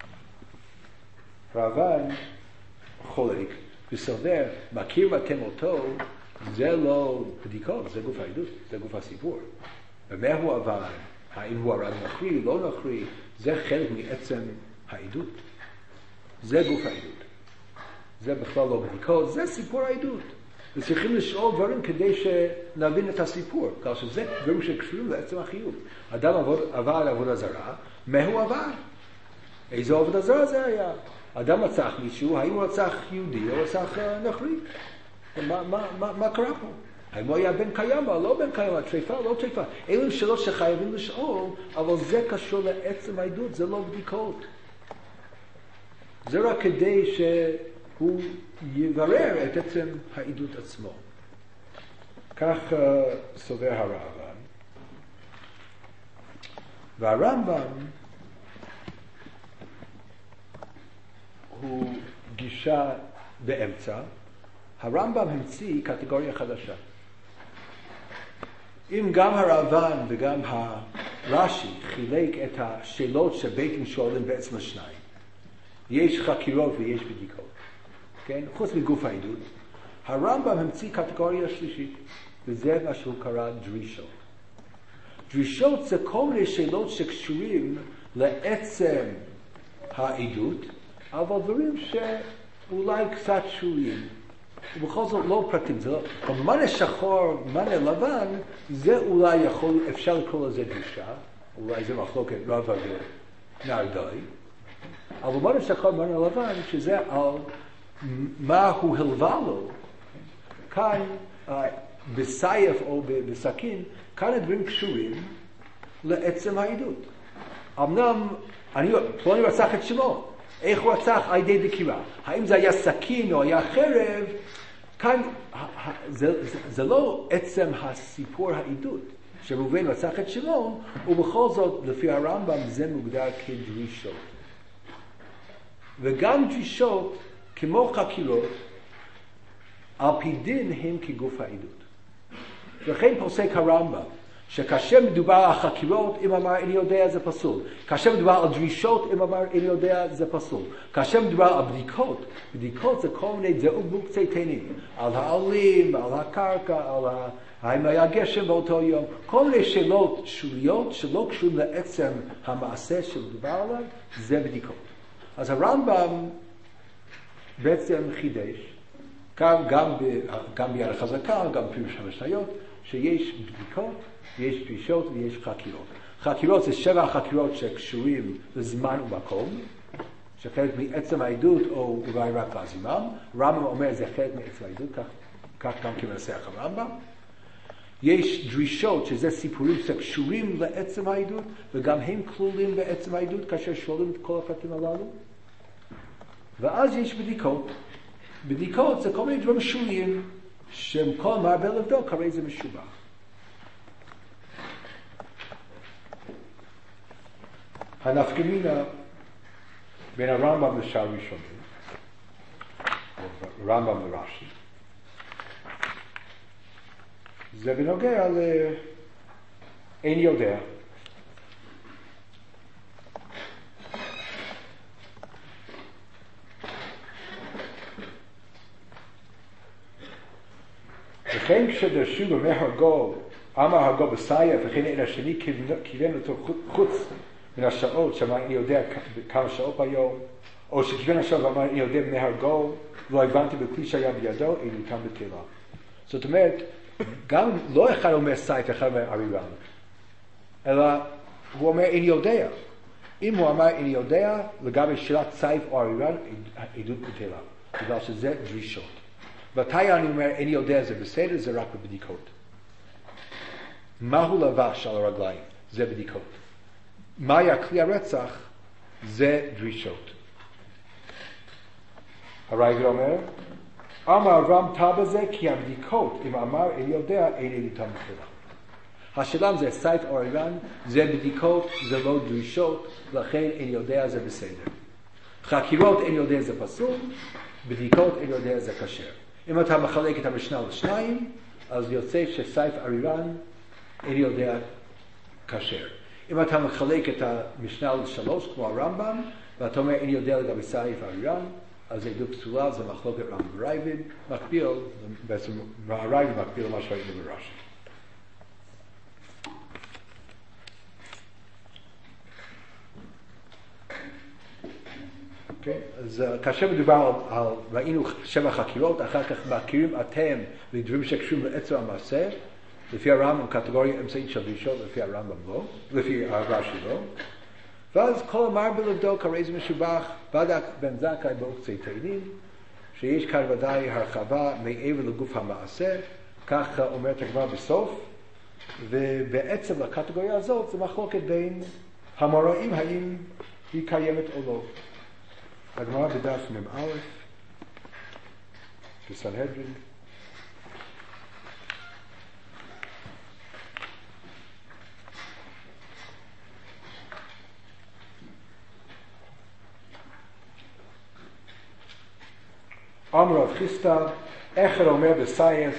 רעב"ן חולק וסובר, מכיר אתם אותו, זה לא בדיקות, זה גוף העדות, זה גוף הסיפור. ומה הוא עבר? האם הוא הרג נכרי, לא נכרי, זה חלק מעצם העדות. זה גוף העדות. זה בכלל לא בדיקות, זה סיפור העדות. וצריכים לשאול דברים כדי שנבין את הסיפור, כך שזה דברים שקשורים לעצם החיוב. אדם עבר על עבודה זרה, מה הוא עבר? איזו עבודה זרה זה היה? אדם רצח מישהו, האם הוא רצח יהודי או רצח נכרי? מה, מה, מה, מה קרה פה? האם הוא היה בן קיימא, לא בן קיימא, טריפה, לא טריפה? אלו שאלות שחייבים לשאול, אבל זה קשור לעצם העדות, זה לא בדיקות. זה רק כדי הוא יברר את עצם העדות עצמו. כך uh, סובר הרמב"ם. והרמב"ם הוא גישה באמצע. הרמב"ם המציא קטגוריה חדשה. אם גם הרמב"ן וגם הרש"י חילק את השאלות שבית דין שואלים בעצם לשניים, יש חקירות ויש בדיקות, כן? חוץ מגוף העדות, הרמב"ם המציא קטגוריה שלישית, וזה מה שהוא קרא דרישות. דרישות זה כל מיני שאלות שקשורים לעצם העדות, אבל דברים שאולי קצת שוליים. ובכל זאת לא פרטים, זה לא, במאנה שחור, מאנה לבן, זה אולי יכול, אפשר לקרוא לזה דרישה, אולי זה מחלוקת רבא ונהרדאי, אבל במאנה שחור, מאנה לבן, שזה על מה הוא הלווה לו, כאן, בסייף או בסכין, כאן הדברים קשורים לעצם העדות. אמנם, אני, פלוני רצח את שמו, איך הוא רצח? על ידי דקירה. האם זה היה סכין או היה חרב? כאן, זה, זה, זה לא עצם הסיפור העדות, שראובן רצח את שמעון, ובכל זאת, לפי הרמב"ם, זה מוגדר כדרישות. וגם דרישות, כמו חקירות, על פי דין הם כגוף העדות. לכן פוסק הרמב"ם, שכאשר מדובר על חקירות, אם אמר איני יודע זה פסול. כאשר מדובר על דרישות, אם אמר איני יודע זה פסול. כאשר מדובר על בדיקות, בדיקות זה כל מיני דעות מוקצי תנים. על העלים, על הקרקע, על ה... האם היה גשם באותו יום. כל מיני שאלות שוליות שלא קשורים לעצם המעשה שמדובר עליו, זה בדיקות. אז הרמב"ם בעצם חידש, גם, גם, גם ביד החזקה, גם פירוש המשניות, שיש בדיקות, יש דרישות ויש חקירות. חקירות זה שבע חקירות שקשורים לזמן ומקום, שחלק מעצם העדות או אולי רק להזימם. רמב"ם אומר זה חלק מעצם העדות, כך, כך גם כמנסח הרמב"ם. יש דרישות שזה סיפורים שקשורים לעצם העדות, וגם הם כלולים בעצם העדות כאשר שואלים את כל הפרטים הללו. ואז יש בדיקות. בדיקות זה כל מיני דברים שוליים, שהם כל מרבה לבדוק, הרי זה משובח. הנפקא מינה בין הרמב"ם לשאר ראשונים, או רמב"ם לרש"י, זה בנוגע לאין יודע. וכן כשדרשו במי הרגו, אמר הרגו בסייף, וכן אין השני כיוון אותו חוץ מן השעות, שאמר אני יודע כמה שעות ביום, או שכיוון השעות ואמר אני יודע במי הרגו, לא הבנתי בכלי שהיה בידו, אין איתם בתילה. זאת אומרת, גם לא אחד אומר סייף, אחד אומר ארירן, אלא הוא אומר אני יודע. אם הוא אמר אני יודע, לגבי שאלת סייף או ארירן, עדות בתילה, בגלל שזה דרישות. מתי אני אומר, אני יודע זה בסדר, זה רק בבדיקות. מה הוא לבש על הרגליים? זה בדיקות. מה היה כלי הרצח? זה דרישות. הרייגל אומר, אמר רם טע בזה כי הבדיקות, אם אמר, אני יודע, אין לי איתם בכלל. השאלה זה סייף או ארירן, זה בדיקות, זה לא דרישות, לכן אני יודע זה בסדר. חקירות, אני יודע זה פסול, בדיקות, אני יודע זה כשר. אם אתה מחלק את המשנה לשניים, אז יוצא שסייף ארירן, איני יודע כשר. אם אתה מחלק את המשנה לשלוש, כמו הרמב"ם, ואתה אומר איני יודע לגבי סייף ארירן, אז זה עדות פסולה, זה מחלוקת רמב"ם ורייבד, מקביל, בעצם הרייבד מקביל למה שראינו ברש"י. אז כאשר מדובר על, על ראינו שבע חקירות, אחר כך מכירים אתם לדברים שקשורים לעצם המעשה, לפי הרמב"ם קטגוריה אמצעית של דרישות, לפי הרמב"ם לא, לפי הרש"י לא. ואז כל המרבה לבדוק, הרי זה משובח, בדק בן זכאי בעוקצי תאנים, שיש כאן ודאי הרחבה מעבר לגוף המעשה, כך אומרת הגמרא בסוף, ובעצם לקטגוריה הזאת זה מחלוקת בין המוראים האם היא קיימת או לא. הגמרא בדף מ"א בסנהדרין. אמר רב חיסדא, אחד אומר בסייף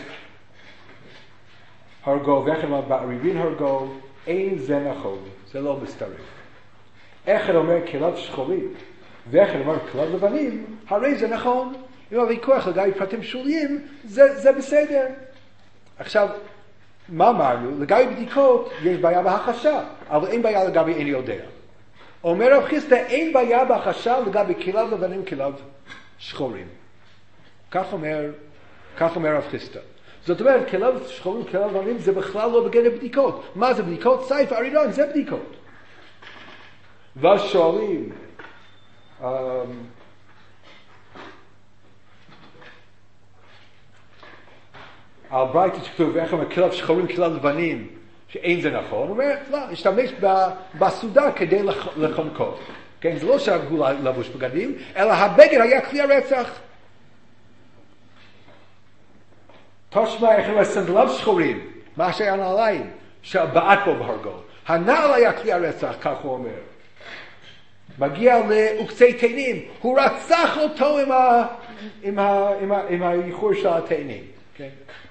הרגו ואחד אומר בערירין הרגו, אין זה נכון, זה לא מסתרף. אחד אומר כליו שחורים ואחד אומר כליו לבנים, הרי זה נכון. אם הוויכוח לגבי פרטים שוליים, זה, זה בסדר. עכשיו, מה אמרנו? לגבי בדיקות יש בעיה בהחשה, אבל אין בעיה לגבי אין יודע. אומר רב חיסדא, אין בעיה בהחשה לגבי כליו לבנים, כליו שחורים. כך אומר, כך אומר רב חיסדא. זאת אומרת, כליו שחורים, כליו לבנים, זה בכלל לא בגדר בדיקות. מה זה בדיקות? סייף, ארירון, זה בדיקות. ואז שואלים, um, על ברייתא שכתוב, ואיך אומר, כליו שחורים, כליו לבנים, שאין זה נכון, הוא אומר, לא, השתמש בסעודה כדי לחונקות. כן, זה לא שהוא לבוש בגדים, אלא הבגד היה כלי הרצח. תשמע, איך אומר, סנדליו שחורים, מה שהיה נעליים, שבעט בו בהרגו. הנעל היה כלי הרצח, כך הוא אומר. מגיע לעוקצי תאנים, הוא רצח אותו עם, ה, עם, ה, עם, ה, עם האיחור של התאנים. כן?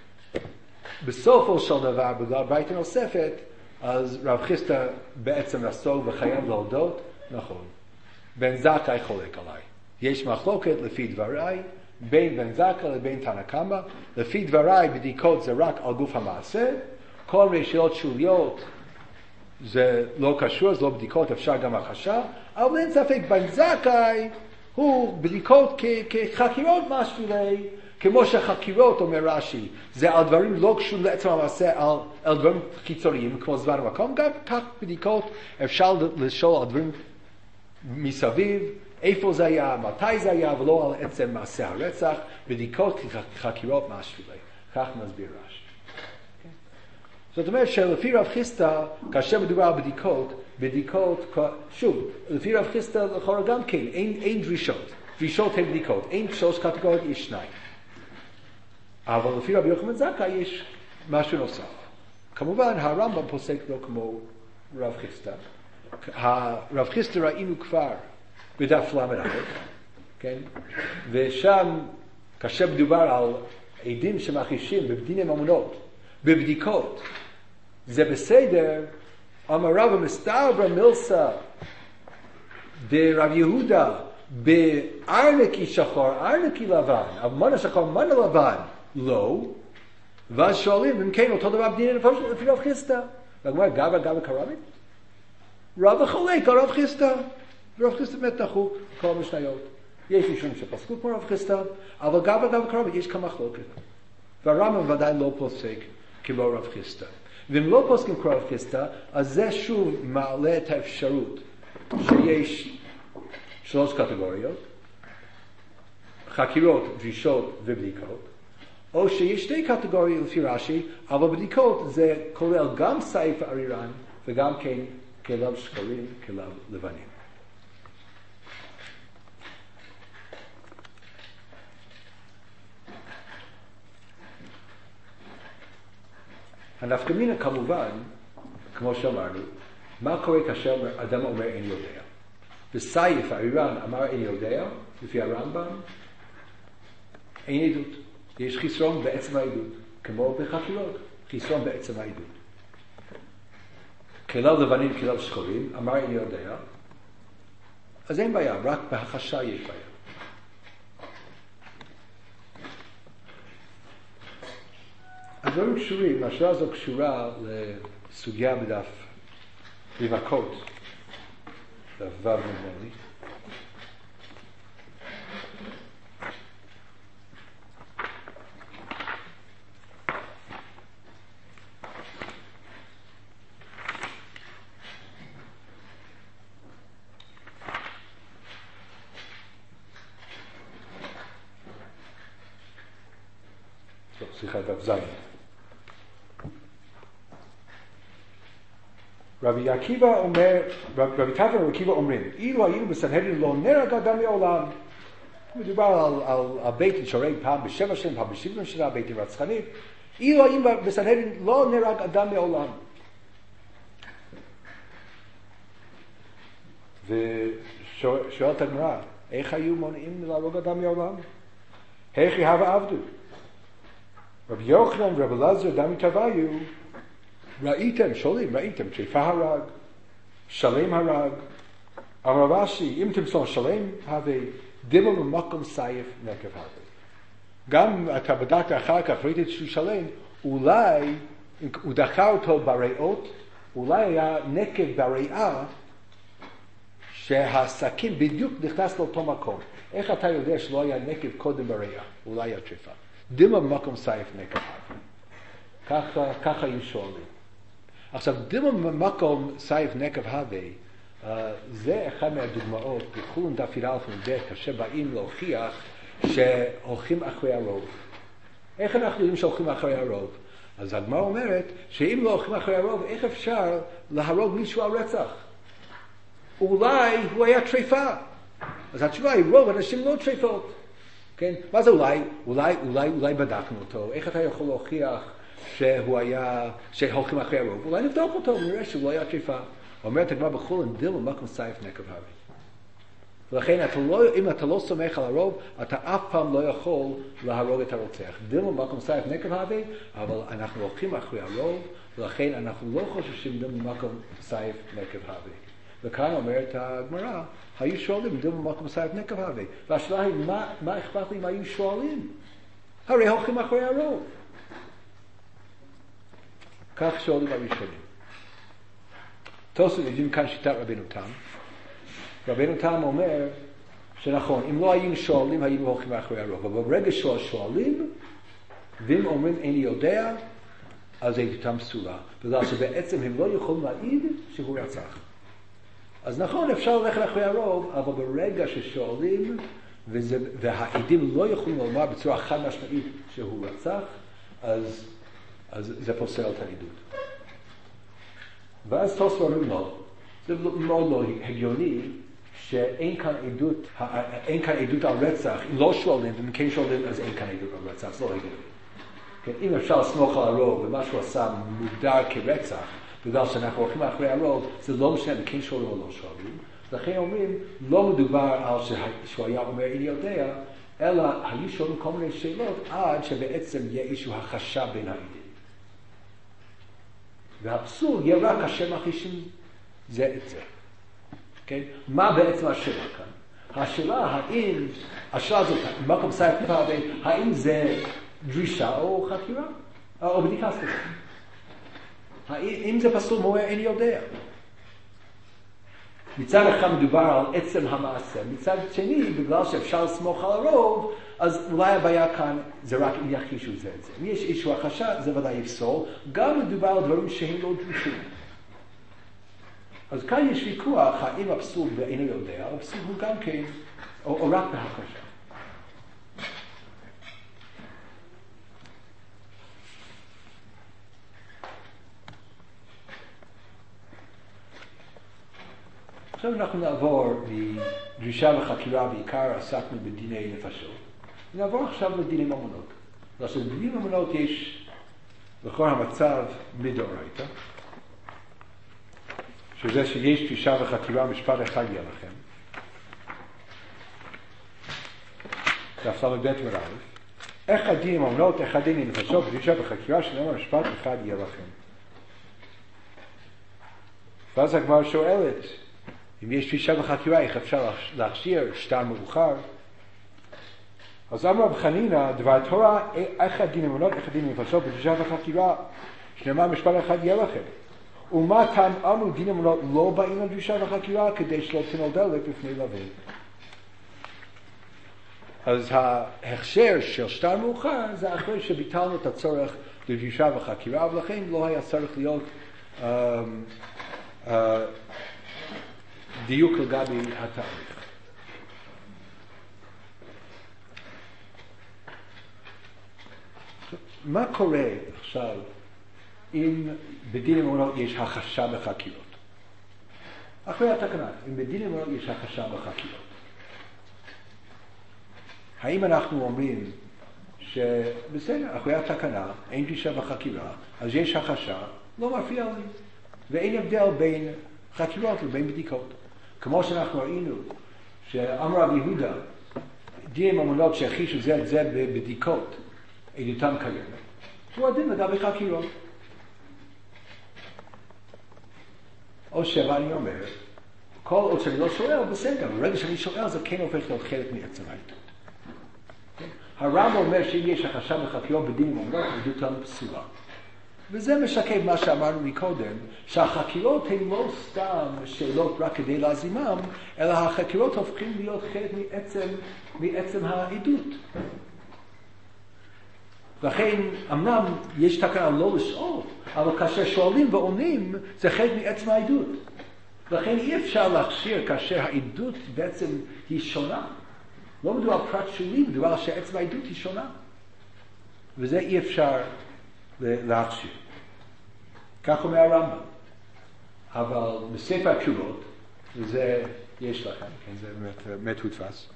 בסופו של דבר, בגלל ברייתא נוספת, אז רב חיסדא בעצם נסוג וחייב להודות, נכון. בן זכאי חולק עליי. יש מחלוקת לפי דבריי, בין בן זכאי לבין תנא קמא. לפי דבריי בדיקות זה רק על גוף המעשה, כל מיני שאלות שוליות זה לא קשור, זה לא בדיקות, אפשר גם החשה, אבל אין ספק, בן זכאי הוא בדיקות כחקירות משהו לי, כמו שחקירות, אומר רש"י, זה על דברים לא קשור לעצם המעשה, על, על דברים קיצוריים, כמו זמן ומקום, גם כך בדיקות אפשר לשאול על דברים מסביב, איפה זה היה, מתי זה היה, ולא על עצם מעשה הרצח, בדיקות כחקירות משהו לי. כך מסביר רש"י. זאת אומרת שלפי רב חיסדא, כאשר מדובר על בדיקות, בדיקות, שוב, לפי רב חיסדא לכאורה גם כן, אין, אין דרישות. דרישות הן בדיקות, אין שלוש קטגוריות, יש שניים. אבל לפי רבי יוחנן זכאי יש משהו נוסף. כמובן, הרמב"ם פוסק לא כמו רב חיסדא. הרב חיסדא ראינו כבר בדף למ"ד, כן? ושם, כאשר מדובר על עדים שמחישים בדיני ממונות, בבדיקות, זה בסדר, אמר רבא מסתברא מילסא דרב יהודה בארנקי שחור, ארנקי לבן, אבל מנה שחור, מנה לבן, לא. ואז שואלים, אם כן, אותו דבר בדיני נפשות לפי רב חיסדא. והגמרא, גברא גברא קרמית? רבא חולק על רב חיסדא. ורב חיסדא באמת נחוק, כל המשניות. יש אישים שפסקו כמו רב חיסדא, אבל גברא גברא קרמית יש כמה מחלוקת. והרמב"ם ודאי לא פוסק כמו רב חיסדא. ואם לא פוסקים כמו רב חיסדא, אז זה שוב מעלה את האפשרות שיש שלוש קטגוריות, חקירות, דרישות ובדיקות, או שיש שתי קטגוריות לפי רש"י, אבל בדיקות זה כולל גם סייף ארירן וגם כן כליו שחורים, כליו לבנים. הנפקא מינה כמובן, כמו שאמרנו, מה קורה כאשר אדם אומר אין יודע? בסייף ארירן אמר אין יודע, לפי הרמב"ם, אין עדות. יש חיסרון בעצם העדות, כמו בחקירות, חיסרון בעצם העדות. כליו לבנים, כליו שחורים, אמר אין יודע, אז אין בעיה, רק בהחשה יש בעיה. הדברים קשורים, השאלה הזו קשורה לסוגיה בדף ריבקות, דף ו' נדמה לי. סליחה, דף ז'. רבי עקיבא אומר, רבי טרפון ורבי עקיבא אומרים, אילו היינו בסנהדרין לא נהרג אדם מעולם. מדובר על, על, על בית דין שהורג פעם בשבע שנים, פעם בשבעים שנה, בית דין רצחנית. אילו אם בסנהדרין לא נהרג אדם מעולם. ושואלת הגמרא, איך היו מונעים להרוג אדם מעולם? איך יהווה עבדו? רבי יוחנן ורבי אלעזר דמי טבעיו, ראיתם, שואלים, ראיתם, טריפה הרג, שלם הרג, אמר רש"י, אם תמצא שלם הווה, דימו במקום סייף נקב הווה. גם אתה בדקת אחר כך, ראית שהוא שלם, אולי, הוא דחה אותו בריאות, אולי היה נקב בריאה, שהסכין בדיוק נכנס לאותו מקום. איך אתה יודע שלא היה נקב קודם בריאה? אולי היה טריפה. דימו במקום סייף נקב הווה. ככה, ככה היו שואלים. עכשיו, דימו במקום סייף נקב הווה, Uh, זה אחד מהדוגמאות בחולין דף י"א עמוד כאשר באים להוכיח שהולכים אחרי הרוב. איך אנחנו יודעים שהולכים אחרי הרוב? אז הגמרא אומרת שאם לא הולכים אחרי הרוב, איך אפשר להרוג מישהו על רצח? אולי הוא היה טריפה. אז התשובה היא, רוב אנשים לא טריפות. כן? מה זה אולי? אולי, אולי, אולי בדקנו אותו. איך אתה יכול להוכיח שהוא היה, שהולכים אחרי הרוב? אולי נבדוק אותו, נראה שהוא לא היה טריפה. אומרת הגמרא בחולין, דימו במקום סייף נקב הווה. ולכן אתה לא, אם אתה לא סומך על הרוב, אתה אף פעם לא יכול להרוג את הרוצח. דימו במקום סייף נקב הווה, אבל אנחנו הולכים אחרי הרוב, ולכן אנחנו לא חוששים דימו במקום סייף נקב הווה. וכאן אומרת הגמרא, היו שואלים דימו במקום סייף נקב הווה. והשאלה היא, מה, מה אכפת לי אם היו שואלים? הרי הולכים אחרי הרוב. כך שואלים הראשונים. תוספות יודעים כאן שיטת רבנו תם. רבנו תם אומר שנכון, אם לא היינו שואלים, היינו הולכים אחרי הרוב. אבל ברגע שואלים, ואם אומרים איני יודע, אז עדותם פסולה. בגלל שבעצם הם לא יכולים להעיד שהוא רצח. אז נכון, אפשר ללכת אחרי הרוב, אבל ברגע ששואלים, וזה, והעדים לא יכולים לומר בצורה חד משמעית שהוא רצח, אז, אז זה פוסל את העדות. ואז תוספות אומרים לו, זה מאוד לא הגיוני שאין כאן עדות, אין כאן עדות על רצח, אם לא שואלים, ואם כן שואלים, אז אין כאן עדות על רצח, זה לא הגיוני. כן, אם אפשר לסמוך על הרוב ומה שהוא עשה מוגדר כרצח, בגלל שאנחנו הולכים אחרי הרוב, זה לא משנה אם כן שואלים או לא שואלים. לכן אומרים, לא מדובר על שהוא היה אומר איני יודע, אלא היו שואלים כל מיני שאלות עד שבעצם יהיה איזשהו החשה בין העדים. והפסול יהיה רק אשר מכחישים זה את זה. כן? מה בעצם השאלה כאן? השאלה האם, השאלה הזאת, מקום סייף נקב הווה, האם זה דרישה או חקירה? או בדיקה סליחה. אם זה פסול מורה, אין יודע. מצד אחד מדובר על עצם המעשה. מצד שני, בגלל שאפשר לסמוך על הרוב, אז אולי הבעיה כאן זה רק אם יחישו זה את זה. אם יש איזשהו החשה, זה ודאי יפסול. גם מדובר על דברים שהם לא דרושים. אז כאן יש ויכוח, האם הפסול ואינו יודע, הפסול הוא גם כן, או, או רק בהחשה. עכשיו אנחנו נעבור מדרישה וחקירה, בעיקר עסקנו בדיני נפשות. נעבור עכשיו לדיני ממונות. אז בדיני ממונות יש בכל המצב מדאורייתא, שזה שיש דרישה וחקירה, משפט אחד יהיה לכם. זה אפשר לבית מראה. איך הדיני ממונות, איך הדיני נפשות, בדרישה וחקירה, שנאמר משפט אחד יהיה לכם. ואז הגמרא שואלת, אם יש דרישה וחקירה, איך אפשר להכשיר שטר מאוחר? אז אמר רב חנינא, דבר תורה, איך הדין אמונות, איך הדין נפשות, בדרישה וחקירה, שנאמר משפט אחד יהיה לכם. ומה טעם אמרו דין אמונות לא באים לדרישה וחקירה, כדי שלא תנעל דלק בפני לבן. אז ההכשר של שטר מאוחר, זה אחרי שביטלנו את הצורך לדרישה וחקירה, ולכן לא היה צריך להיות uh, uh, דיוק לגבי התאריך. מה קורה עכשיו אם בדין אמונות יש החשה בחקירות? אחרי התקנה, אם בדין אמונות יש החשה בחקירות. האם אנחנו אומרים שבסדר, אחרי התקנה, אין דרישה בחקירה, אז יש החשה, לא מפריע לי. ואין הבדל בין חקירות לבין בדיקות. כמו שאנחנו ראינו, שאמר רב יהודה, דיני ממונות שהחישו זה את זה בבדיקות, עדותם קיימת. הוא הדין לגבי חקירות. או שבע אני אומר, כל עוד שאני לא שואל, בסדר, ברגע שאני שואל זה כן הופך להיות חלק מעצם העדות. הרמב"ם אומר שאם יש החשב בחקירות בדיני ממונות, עדותם פסולה. וזה משקף מה שאמרנו מקודם, שהחקירות הן לא סתם שאלות רק כדי להזימם, אלא החקירות הופכים להיות חלק מעצם, מעצם העדות. לכן, אמנם יש תקנה לא לשאול, אבל כאשר שואלים ועונים, זה חלק מעצם העדות. לכן אי אפשר להכשיר כאשר העדות בעצם היא שונה. לא מדובר פרט שולי, מדובר שעצם העדות היא שונה. וזה אי אפשר להכשיר. כך אומר הרמב"ם. אבל בספר התשובות, וזה יש לכם, כן, זה באמת הודפס.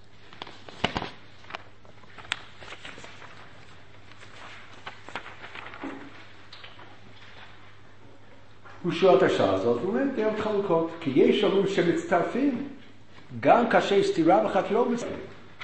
הוא שואל את השאלה הזאת, הוא אומר דעות חלוקות, כי יש אומרים שמצטרפים, גם כאשר סתירה בחקירות מצטרפים.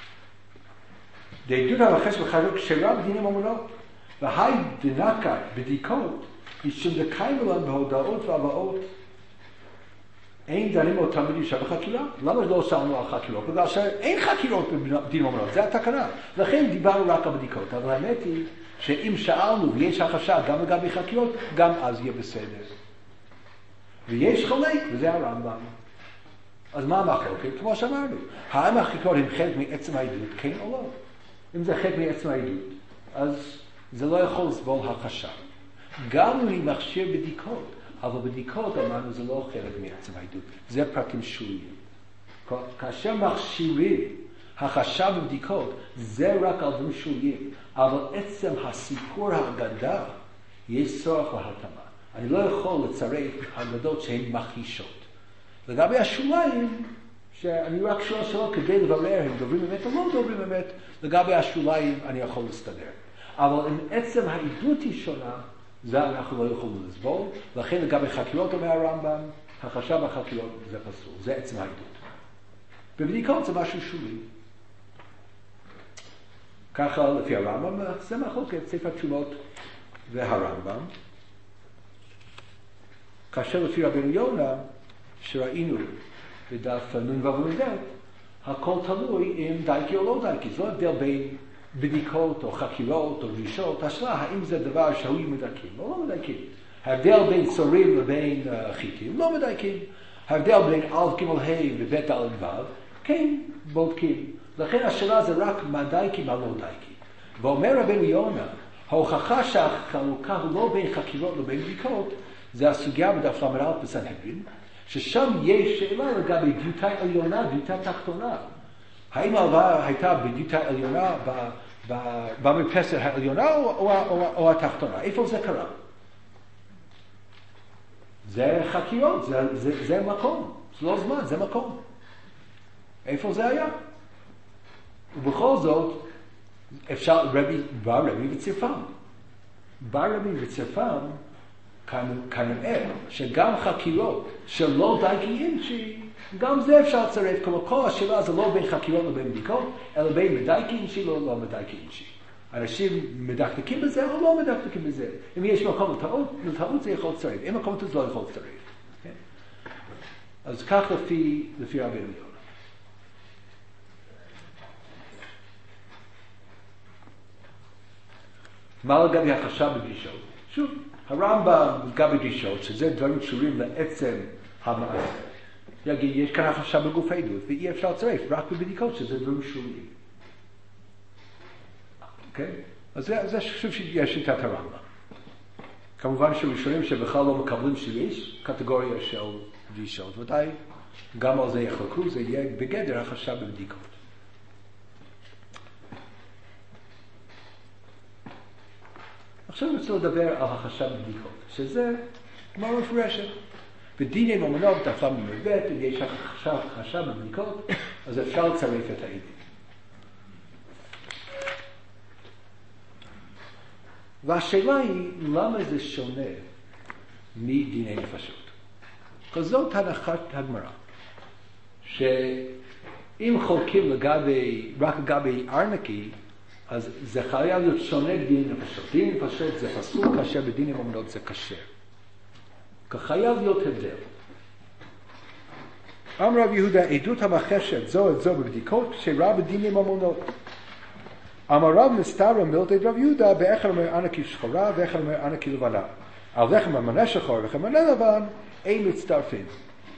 דעדות המחש בחקירות כשרה בדיני ממונות, והי דנקה בדיקות, משום דקיימו להם בהודעות והבאות, אין דנים אותם בדישה בחקירה. למה לא שאלנו על חקירות? בגלל שאין חקירות בדיני ממונות, זה התקנה. לכן דיברנו רק על בדיקות, אבל האמת היא שאם שאלנו ויש החשד גם לגבי חקירות, גם אז יהיה בסדר. ויש חולק, וזה הרמב"ם. אז מה המחלוקת? כמו שאמרנו, האם החקירות הם חלק מעצם העדות, כן או לא? אם זה חלק מעצם העדות, אז זה לא יכול לסבול החשד. גם אם היא מכשיר בדיקות, אבל בדיקות אמרנו זה לא חלק מעצם העדות, זה פרטים שוליים. כאשר מכשירים החשד בבדיקות, זה רק על דברים שוליים, אבל עצם הסיפור האגדה, יש צורך להתאמה. אני לא יכול לצרף אגדות שהן מכחישות. לגבי השוליים, שאני רק שואל שאלות כדי לברר, הם דוברים אמת או לא דוברים אמת, לגבי השוליים אני יכול להסתדר. אבל אם עצם העדות היא שונה, זה אנחנו לא יכולים לסבול, לכן לגבי חקירות אומר הרמב"ם, החשב בחקירות זה פסול, זה עצם העדות. בבדיקות זה משהו שולי. ככה לפי הרמב"ם, זה מחלוקת ספר התשובות והרמב"ם. כאשר לפי רבנו יונה, שראינו בדף נ"ו ונ"ד, הכל תלוי אם דייקי או לא דייקי. זה לא הבדל בין בדיקות או חקירות או דרישות. השאלה, האם זה דבר שהיו מדייקים או לא מדייקים. ההבדל בין צורים לבין uh, חיטים, לא מדייקים. ההבדל בין א' ג' ה' וב' ד' ו', כן, בודקים. לכן השאלה זה רק מה דייקים, מה לא דייקים. ואומר רבנו יונה, ההוכחה שהחלוקה הוא לא בין חקירות לבין בדיקות, זה הסוגיה בדף למ"א בסנהדרין, ששם יש שאלה לגבי דיוטה עליונה, דיוטה תחתונה. האם ההלוואה הייתה בדיוטה עליונה, במרפסת העליונה או, או, או, או התחתונה? איפה זה קרה? זה חקירות, זה, זה, זה מקום, זה לא זמן, זה מקום. איפה זה היה? ובכל זאת, אפשר, רבי, בא רבי וצירפם. בא רבי וצירפם, כנראה שגם חקירות שלא דייקי אינשי, גם זה אפשר לצרף. כלומר, כל השאלה זה לא בין חקירות לבין בדיקות, אלא בין מדייקי אינשי לא, לא מדייקי אינשי. אנשים מדקדקים בזה או לא מדקדקים בזה. אם יש מקום לטעות, לטעות זה יכול לצרף. אם מקום לטעות זה לא יכול לצרף. Okay? אז כך לפי, לפי רבי יונה. מה לגבי החשב בדרישות? שוב, הרמב"ם לגבי דרישות, שזה דברים קשורים לעצם המעשה. יגיד, יש כאן החשב בגוף העדות, ואי אפשר לצרף רק בבדיקות, שזה דברים שוליים. אוקיי? אז זה, זה שוב שיש שיטת הרמב"ם. כמובן שראשונים שבכלל לא מקבלים שיש קטגוריה של דרישות. ודאי, גם על זה יחלקו, זה יהיה בגדר החשב בבדיקות. עכשיו אני רוצה לדבר על החשב בבדיקות, שזה מה מפורשת. בדיני ממונות, דף למ"ב, אם יש חשב בבדיקות, אז אפשר לצרף את העדים. והשאלה היא, למה זה שונה מדיני נפשות? כי זאת הנחת הגמרא, שאם חולקים לגבי, רק לגבי ארנקי, אז זה חייב להיות שונה בדיני נפשות. דיני נפשות זה פסול, כאשר בדיני ממונות זה כשר. כי חייב להיות הבדל. אמר רב יהודה, עדות המחשת זו את זו בבדיקות, שראה בדיני ממונות. אמר רב מסתרא מילתא רב יהודה, באחד אומר ארנקי שחורה, ואחד אומר ארנקי לבנה. על לחם המנה שחור ולחם המנה לבן, אין מצטרפים.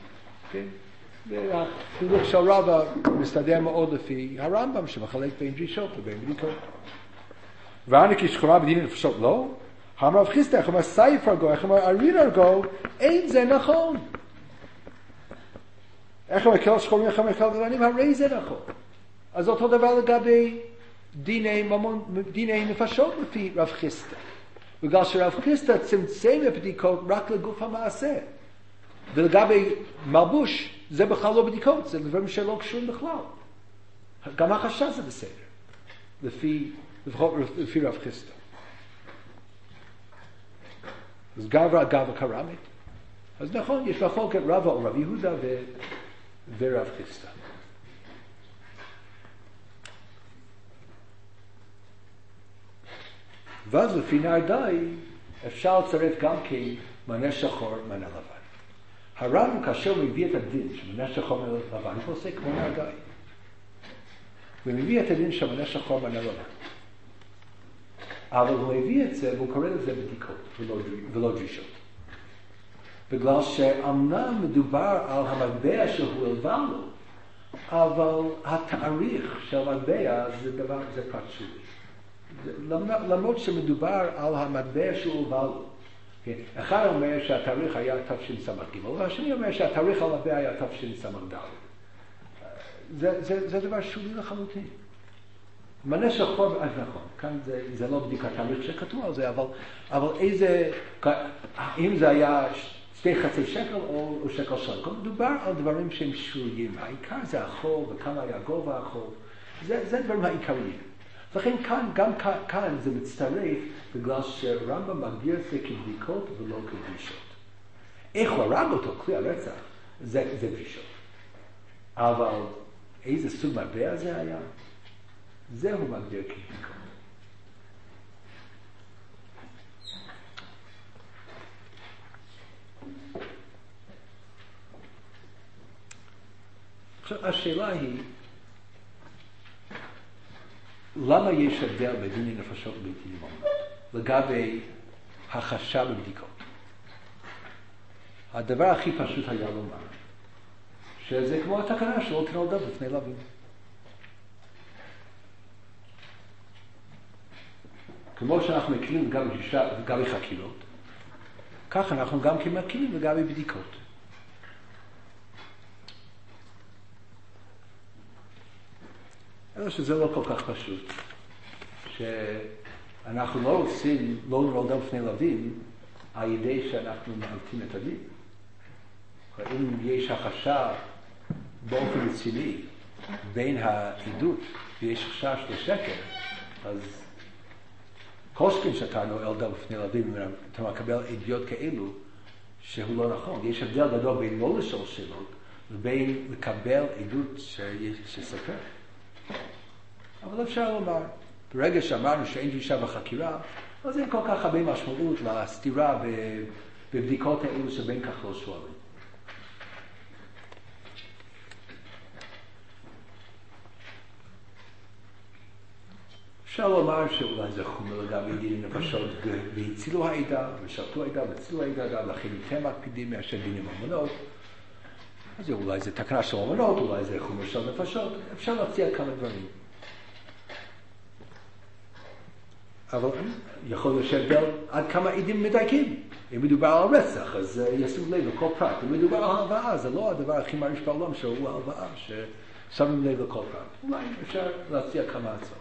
והחילוק של רבא מסתדר מאוד לפי הרמב"ם, שמחלק בין דרישות לבין בדיקות. וארנקי שחורה בדיני נפשות לא. אמר רב חיסדא, איך אומר סייף ארגו, איך אומר ארין ארגו, אין זה נכון. איך אומר כל שחורים, איך אומר כל לבנים, הרי זה נכון. אז אותו דבר לגבי דיני, ממון, דיני נפשות לפי רב חיסדא. בגלל שרב חיסדא צמצם הבדיקות רק לגוף המעשה. ולגבי מלבוש, זה בכלל לא בדיקות, זה דברים שלא קשורים בכלל. גם החשש זה בסדר, לפי, לפחות לפי רב חיסדא. אז גברה גברה קרמית. אז נכון, יש לחוק את רבא או רב יהודה ו... ורב חיסדא. ואז לפי נהרדאי אפשר לצרף גם כמנה שחור, מנה לבן. הר"ן כאשר הוא מביא את הדין שמנה שחור, מנה לבן, הוא עושה כמו נהרדאי. הוא מביא את הדין שמנה שחור, מנה לבן. אבל הוא מביא את זה והוא קורא לזה בדיקות ולא, ולא דרישות. בגלל שאמנם מדובר על המטבע שהוא הלווה לו, אבל התאריך של המטבע זה דבר, זה פרט שולי. למרות שמדובר על המטבע שהוא הלווה לו. אחד אומר שהתאריך היה תשס"ג, והשני אומר שהתאריך על המטבע היה תשס"ד. זה, זה, זה דבר שולי לחלוטין. מנה שחור, אז נכון, כאן זה, זה לא בדיקת תאריך שכתוב על זה, אבל, אבל איזה, אם זה היה שתי חצי שקל או, או שקל שקל, מדובר על דברים שהם שוליים. העיקר זה החוב וכמה היה גובה החוב. זה, זה דברים העיקריים. לכן כאן, גם כאן זה מצטרף בגלל שרמב"ם מגדיר את זה כבדיקות ולא כדרישות. איך הוא הרג אותו, כלי הרצח, זה, זה דרישות. אבל איזה סוג מטבע זה היה? זה הוא מגדיר כבדיקות. עכשיו, השאלה היא, למה יש הבדל בדיני נפשות ובדיני ממונות? לגבי החשש בבדיקות. הדבר הכי פשוט היה לומר, שזה כמו התקנה שלא תנעל דם לפני לווים. כמו שאנחנו מכירים לגבי חקירות, כך אנחנו גם מכירים לגבי בדיקות. אלא שזה לא כל כך פשוט, שאנחנו לא רוצים לא לנעול דם לפני לווים על ידי שאנחנו מעוותים את הדין. אם יש החשש באופן רציני בין העדות ויש חשש לשקר, אז קושקין שאתה נועל דם לפני לווים ואתה מקבל עדויות כאלו שהוא לא נכון. יש הבדל גדול בין לא לשאול שאלות ובין לקבל עדות שספר. אבל אפשר לומר, ברגע שאמרנו שאין דרישה בחקירה, אז אין כל כך הרבה משמעות לסתירה בבדיקות האלו שבין כך לא שואלים. אפשר לומר שאולי זה חומר לגבי דיני נפשות והצילו העדה, ושרתו העדה, והצילו העדה, גם לכן יותר מקפידים מאשר דיני ממונות. אז אולי זה תקנה של ממונות, אולי זה חומר של נפשות. אפשר להציע כמה דברים. אבל יכול להיות שהבדל עד כמה עדים מדייקים. אם מדובר על רצח, אז ישים לב לכל פרט. אם מדובר על הלוואה, זה לא הדבר הכי מרעיש בעולם שהוא הלוואה, ששמים לב לכל פרט. אולי אפשר להציע כמה הצעות.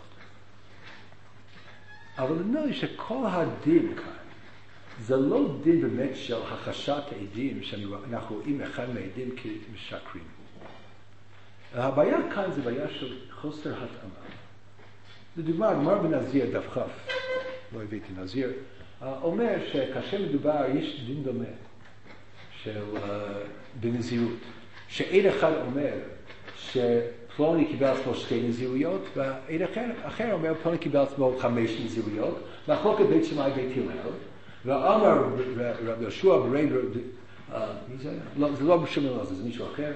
אבל נראה לי שכל הדין כאן, זה לא דין באמת של החשת העדים, שאנחנו רואים אחד מהעדים כמשקרים. הבעיה כאן זה בעיה של חוסר התאמה. לדוגמה, גמרא בנזיר דף כ' לא הבאתי נזיר, אומר שכאשר מדובר, יש דין דומה של בנזירות, שעד אחד אומר שפלוני קיבל עצמו שתי נזירויות, ועד אחר אומר פלוני קיבל עצמו חמש נזירויות, מחלוקת בית שמאי בית הלל, ואמר רבי יהושע ברי, מי זה? זה לא בשמעון הזה, זה מישהו אחר,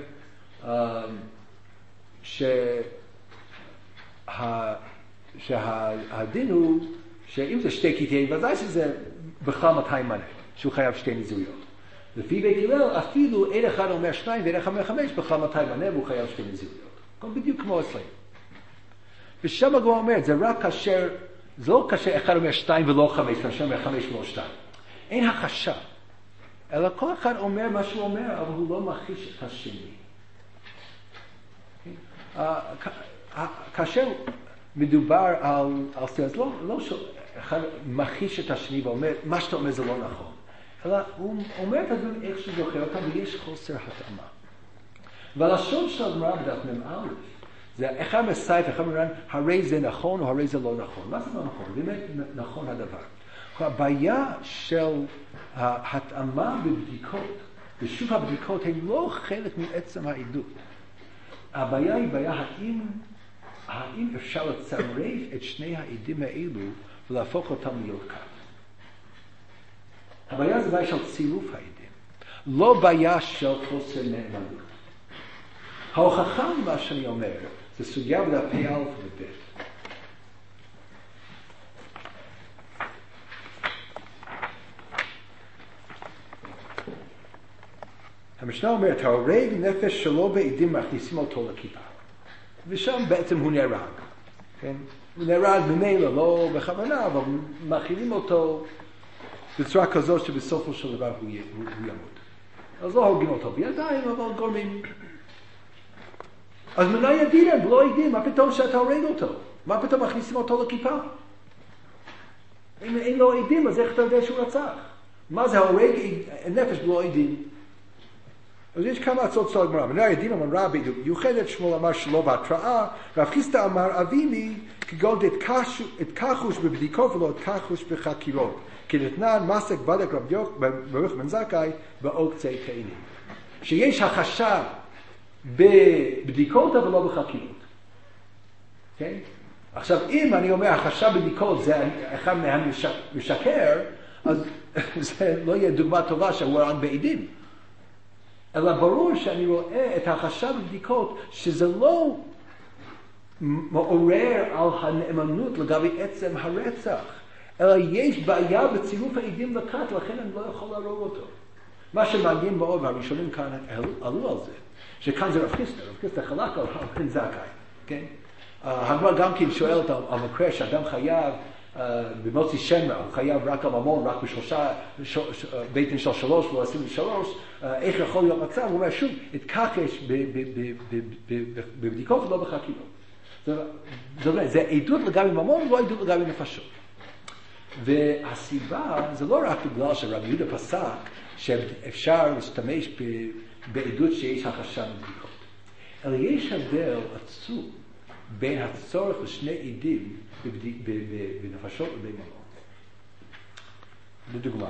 שהדין הוא שאם זה שתי קטעים, ודאי שזה בכלל מאתיים מנה, שהוא חייב שתי נזירויות. לפי בית הלל, אפילו עד אחד אומר שניים ועד אחד אומר חמש, בכלל מאתיים מנה והוא חייב שתי נזירויות. בדיוק כמו אצלנו. ושם הגמרא אומרת, זה רק כאשר, זה לא כאשר אחד אומר שתיים ולא חמש, כאשר אומר חמש ולא שתיים. אין החשה. אלא כל אחד אומר מה שהוא אומר, אבל הוא לא מכחיש את השני. כאשר מדובר על זה, אז לא אחד מכחיש את השני ואומר, מה שאתה אומר זה לא נכון. אלא הוא אומר את הדברים איך שהוא זוכר אותם, ויש חוסר התאמה. והלשון של הגמרא בדף מ"א, זה אחד מסייף, אחד אומר, הרי זה נכון או הרי זה לא נכון. מה זה לא נכון? באמת נכון הדבר. הבעיה של ההתאמה בבדיקות, ושוב הבדיקות הן לא חלק מעצם העדות. הבעיה היא בעיה האם, האם אפשר לצרף את שני העדים האלו ולהפוך אותם להיות קו. הבעיה זה בעיה של צירוף העדים, לא בעיה של חוסר נאמנות. ההוכחה למה שאני אומר, זה סוגיה בדף פ"א וב'. המשנה אומרת, ההורג נפש שלא בעדים מכניסים אותו לכיפה. ושם בעצם הוא נהרג. כן? הוא נהרג ממילא, לא בכוונה, אבל מכילים אותו בצורה כזאת שבסופו של דבר הוא, הוא, הוא ימות. אז לא הורגים אותו בידיים, אבל גורמים. אז מנה ידין הם לא עדים, מה פתאום שאתה הורג אותו? מה פתאום מכניסים אותו לכיפה? אם אין לו עדים, אז איך אתה יודע שהוא רצח? מה זה ההורג נפש בלא עדים? אז יש כמה הצעות של הגמרא. מנה ידין אמרה בעדות מיוחדת, שמואל אמר שלא בהתראה, רב חיסדא אמר אביני כגון דתכחוש בבדיקות ולא דתכחוש בחקירות. כי נתנן מסק בדק רב יוחנן בן זכאי בעוקצי תאנים. שיש החשה בבדיקות אבל לא בחקירות. כן? עכשיו אם אני אומר החשה בבדיקות זה אחד מהם משקר, אז זה לא יהיה דוגמה טובה שהוא רען בעדים. אלא ברור שאני רואה את החשב בבדיקות שזה לא מעורר על הנאמנות לגבי עצם הרצח, אלא יש בעיה בצירוף העדים לקט, לכן אני לא יכול להרוג אותו. מה שמעניין מאוד, והראשונים כאן עלו על זה, שכאן זה רב חיסדא, רב חיסדא חלק על בן זכאי, כן? הגמרא גם כן שואלת על מקרה שאדם חייב במוציא שם, הוא חייב רק על ממון, רק בשלושה, בית דין של שלוש, לא עשרים ושלוש, איך יכול להיות מצב? הוא אומר שוב, התכחש בבדיקות ולא בחקירות. זאת אומרת, זה עדות לגבי ממון, לא עדות לגבי נפשות. והסיבה, זה לא רק בגלל שרבי יהודה פסק, שאפשר להשתמש בעדות שיש החשה בבדיקות. אלא יש הבדל עצום בין הצורך לשני עדים בנפשות ובממון. לדוגמה,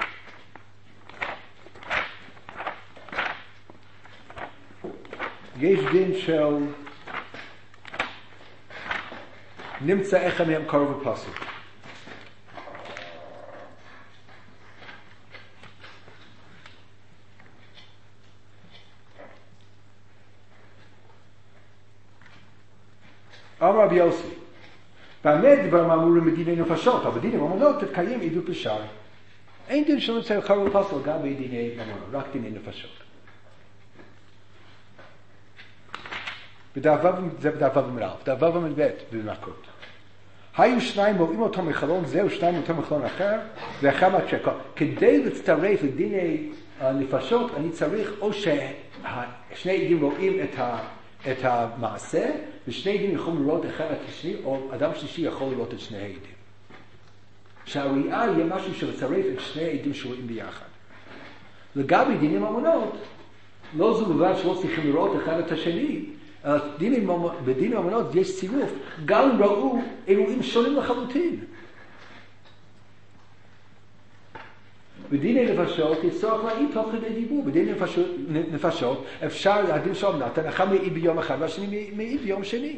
יש דין של נמצא אחד מהם קרוב ופסוק. אמר רבי יוסי, באמת דברים אמורים בדיני נפשות, אבל בדיני ממונות תתקיים עדות בשער. אין דין של נמצא קרוב ופסוק גם בדיני ממונות, רק דיני נפשות. זה בדף ו' ומ"א, בדף ו' ומ"ב במכות. היו שניים רואים אותו מחלון זה ושניים אותו מחלון אחר, ואחר מהצ'קה. כדי להצטרף לדיני נפשות, אני צריך או ששני עדים רואים את, ה, את המעשה, ושני עדים יכולים לראות אחד את השני, או אדם שלישי יכול לראות את שני העדים. שהראייה יהיה משהו שמצרף את שני העדים שרואים ביחד. לגבי דיני ממונות, לא זו לבד שלא צריכים לראות אחד את השני, בדיני ממונות יש צירוף, גם אם ראו אירועים שונים לחלוטין. בדיני נפשות יש צורך להעיד תוך כדי דיבור. בדיני נפשות, נפשות אפשר להדין שם נתן, אחד מעיד ביום אחד והשני מעיד ביום שני.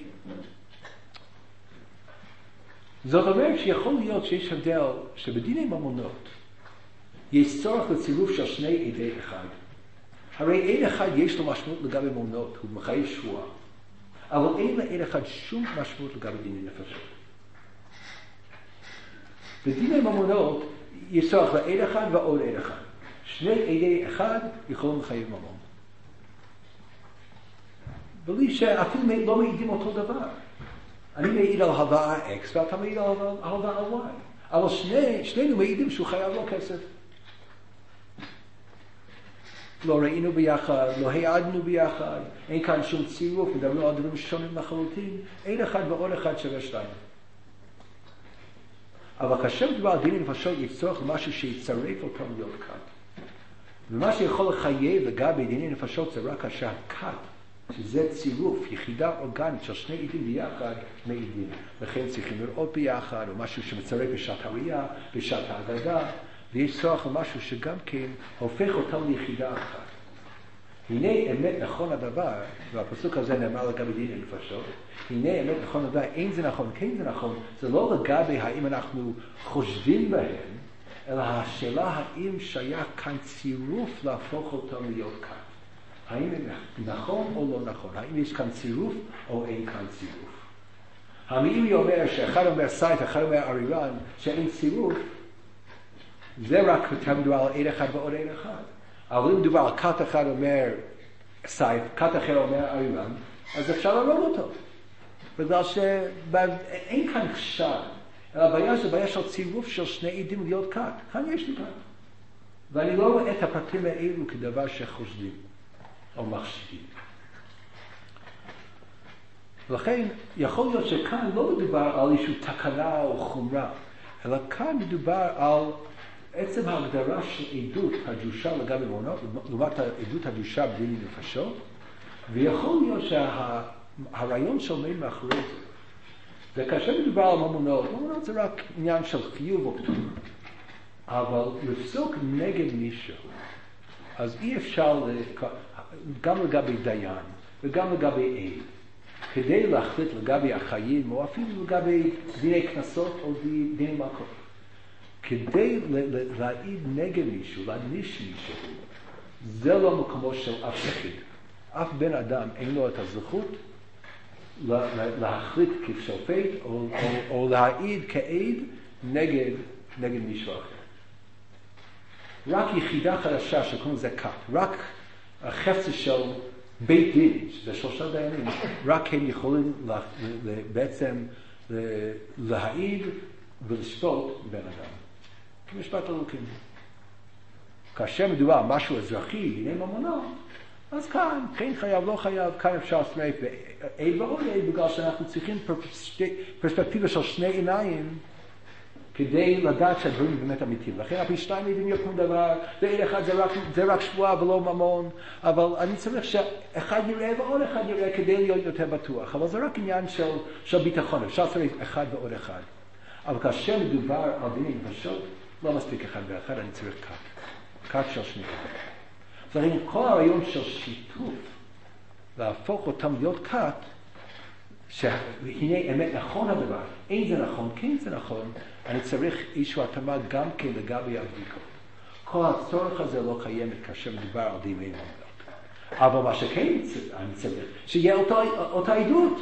זאת אומרת שיכול להיות שיש הבדל שבדיני ממונות יש צורך לצירוף של שני עדי אחד. הרי עד אחד יש לו משמעות לגבי ממונות, הוא מחייב שבועה. אבל אין לעד אחד שום משמעות לגבי דיני נפשות. בדיני ממונות יש צורך לעד אחד ועוד עד אחד. שני עדי אחד יכולים לחייב ממון. בלי שאפילו לא מעידים אותו דבר. אני מעיד על הלוואה X ואתה מעיד על הלוואה Y. אבל שני, שנינו מעידים שהוא חייב לו כסף. לא ראינו ביחד, לא העדנו ביחד, אין כאן שום צירוף, מדברים על דברים שונים לחלוטין, אין אחד ועוד אחד שווה שתיים. אבל כאשר מדובר על דיני נפשות, יש צורך למשהו שיצרף אותם להיות כת. ומה שיכול לחייב לגבי דיני נפשות זה רק כאשר הכת, שזה צירוף, יחידה אורגנית של שני עדים ביחד, מעידים. לכן צריכים לראות ביחד, או משהו שמצרף בשעת הראייה, בשעת ההגדה, ויש צורך למשהו שגם כן הופך אותם ליחידה אחת. הנה אמת נכון הדבר, והפסוק הזה נאמר לגבי דיני נפשות, הנה אמת נכון הדבר, אין זה נכון, כן זה נכון, זה לא לגבי האם אנחנו חושבים בהם, אלא השאלה האם שייך כאן צירוף להפוך אותם להיות כאן. האם נכון או לא נכון, האם יש כאן צירוף או אין כאן צירוף. המאירי אומר שאחד אומר סייט, אחד אומר ארירן, שאין צירוף, זה רק יותר מדובר על עד אחד ועוד עד אחד. אבל אם מדובר על כת אחד אומר סייף, כת אחר אומר ארירן, אז אפשר לראות אותו. בגלל שאין כאן חשד, אלא הבעיה זה בעיה של צירוף של שני עדים להיות כת. כאן יש לי כת. ואני לא רואה את הפרטים האלו כדבר שחושדים או מחשידים. לכן יכול להיות שכאן לא מדובר על איזושהי תקנה או חומרה, אלא כאן מדובר על עצם ההגדרה של עדות הדרושה לגבי ממונות, לעומת העדות הדרושה בדיני נפשות, ויכול להיות שהרעיון שעומד מאחורי זה, זה כאשר מדובר על ממונות, ממונות זה רק עניין של חיוב או פטור, אבל לפסוק נגד מישהו, אז אי אפשר גם לגבי דיין וגם לגבי עד, כדי להחליט לגבי החיים או אפילו לגבי דיני כנסות או דיני מכות. כדי להעיד נגד מישהו, להעניש מישהו, זה לא מקומו של אף יחיד. אף בן אדם אין לו את הזכות להחליט כשופט או, או, או להעיד כעד נגד, נגד מישהו אחר. רק יחידה חדשה שקוראים לזה כת, רק החפץ של בית דין, שזה שלושה דיינים, רק הם יכולים לה, בעצם להעיד ולשפוט בן אדם. משפט אלוקים. כאשר מדובר על משהו אזרחי, דיני ממונות, אז כאן, כן חייב, לא חייב, כאן אפשר לסמך עד ועוד עד, בגלל שאנחנו צריכים פרספקטיבה של שני עיניים, כדי לדעת שהדברים באמת אמיתיים. לכן הפי שתיים עדים יקום דבר, ועד אחד זה רק, זה רק שבועה ולא ממון, אבל אני צריך שאחד יראה ועוד אחד יראה כדי להיות יותר בטוח. אבל זה רק עניין של, של ביטחון, אפשר צריך אחד ועוד אחד. אבל כאשר מדובר על דיני נפשות, לא מספיק אחד ואחד, אני צריך כת. כת של שני כת. לכן כל הרעיון של שיתוף, להפוך אותם להיות כת, שהנה אמת נכון הדבר, אין זה נכון, כן זה נכון, אני צריך איזשהו התאמה גם כן לגבי הבדיקות. כל הצורך הזה לא קיימת כאשר מדובר על דיני ממונות. אבל מה שכן אני צריך, שיהיה אותו, אותה עדות.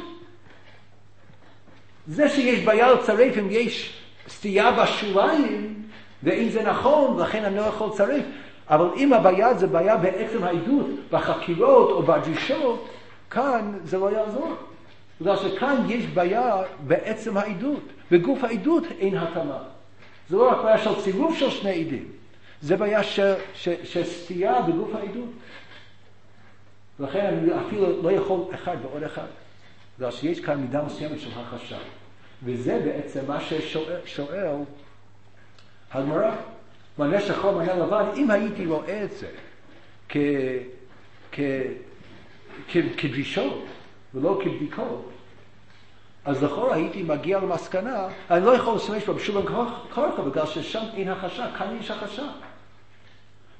זה שיש בעיה לצרף אם יש סטייה בשוליים, ואם זה נכון, לכן אני לא יכול לצרף. אבל אם הבעיה זה בעיה בעצם העדות, בחקירות או בדרישות, כאן זה לא יעזור. בגלל שכאן יש בעיה בעצם העדות. בגוף העדות אין התאמה. זה לא רק בעיה של צירוף של שני עדים. זה בעיה של, של, של סטייה בגוף העדות. לכן אני אפילו לא יכול אחד ועוד אחד. בגלל שיש כאן מידה מסוימת של החשב. וזה בעצם מה ששואל הגמרא. מנה שחור, מנה לבן, אם הייתי רואה את זה כ, כ, כ, כדרישות ולא כבדיקות, אז לכאורה הייתי מגיע למסקנה, אני לא יכול לשמש בה בשום כורחה, בגלל ששם אין החשב, כאן יש החשב.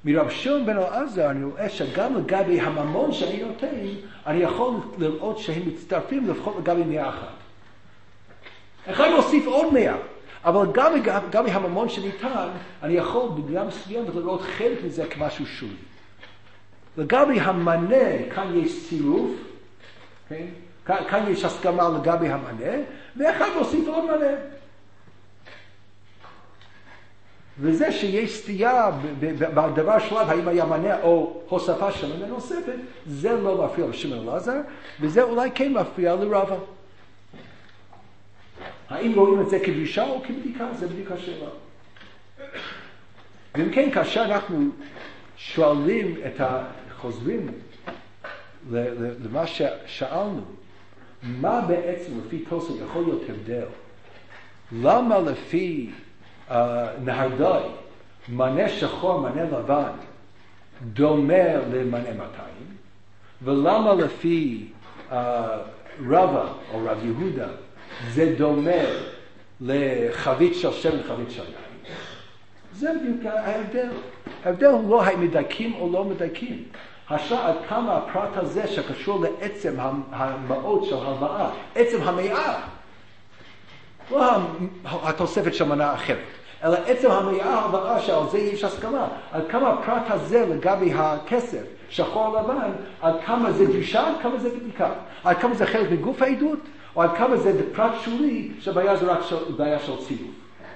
מרב שמעון בן אלעזר אני רואה שגם לגבי הממון שאני נותן, אני יכול לראות שהם מצטרפים לפחות לגבי מאה אחת. אחד להוסיף עוד מאה, אבל גם לגבי הממון שניתן, אני יכול בגלל מסוים לראות חלק מזה כמשהו שולי. לגבי המנה, כאן יש צירוף, כן? כאן, כאן יש הסכמה לגבי המנה, ואחד להוסיף עוד מנה. וזה שיש סטייה בדבר שלב, האם היה מנה או הוספה של מנה נוספת, זה לא מפריע לשמעון אלעזר, וזה אולי כן מפריע לרבא. האם רואים את זה כדרישה או כבדיקה? זה בדיקה שלה. ואם כן, כאשר אנחנו שואלים את החוזרים למה ששאלנו, מה בעצם לפי תוספות יכול להיות הבדל? למה לפי Uh, נהרדאי, מנה שחור, מנה לבן, דומה למנה מאתיים, ולמה לפי uh, רבא או רב יהודה זה דומה לחבית של שמן, חבית של יין? זה בדיוק ההבדל. ההבדל הוא לא האם מדייקים או לא מדייקים. השאלה עד כמה הפרט הזה שקשור לעצם המאות של הלוואה, עצם המאה, לא התוספת של מנה אחרת, אלא עצם המאה ההלוואה שעל זה יש הסכמה. על כמה הפרט הזה לגבי הכסף, שחור לבן, על כמה זה דרישה, על כמה זה בדיקה. על כמה זה חלק מגוף העדות, או על כמה זה פרט שולי, שבעיה זה רק של, בעיה של צירוף.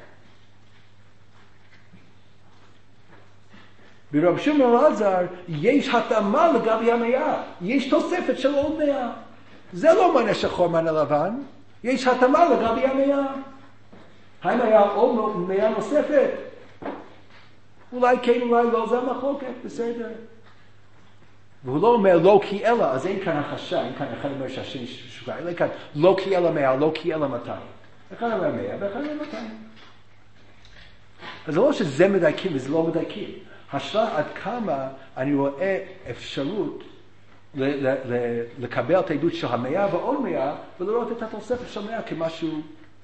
ברב שמעון אלעזר יש התאמה לגבי המאה, יש תוספת של עוד מאה. זה לא מנה שחור, מנה לבן, יש התאמה לגבי המאה. האם היה עוד מאה נוספת? אולי כן, אולי לא, זה המחלוקת, בסדר. והוא לא אומר לא כי אלא, אז אין כאן החשה, אין כאן אחד אומר שהשני שוקע, אלא כאן לא כי אלא מאה, לא כי אלא מאתיים. אחד אומר מאה ואחד אומר מאתיים. אז זה לא שזה מדייקים וזה לא מדייקים. השאלה עד כמה אני רואה אפשרות ל- ל- ל- לקבל את העדות של המאה ועוד מאה, ולראות את התוספת של מאה כמשהו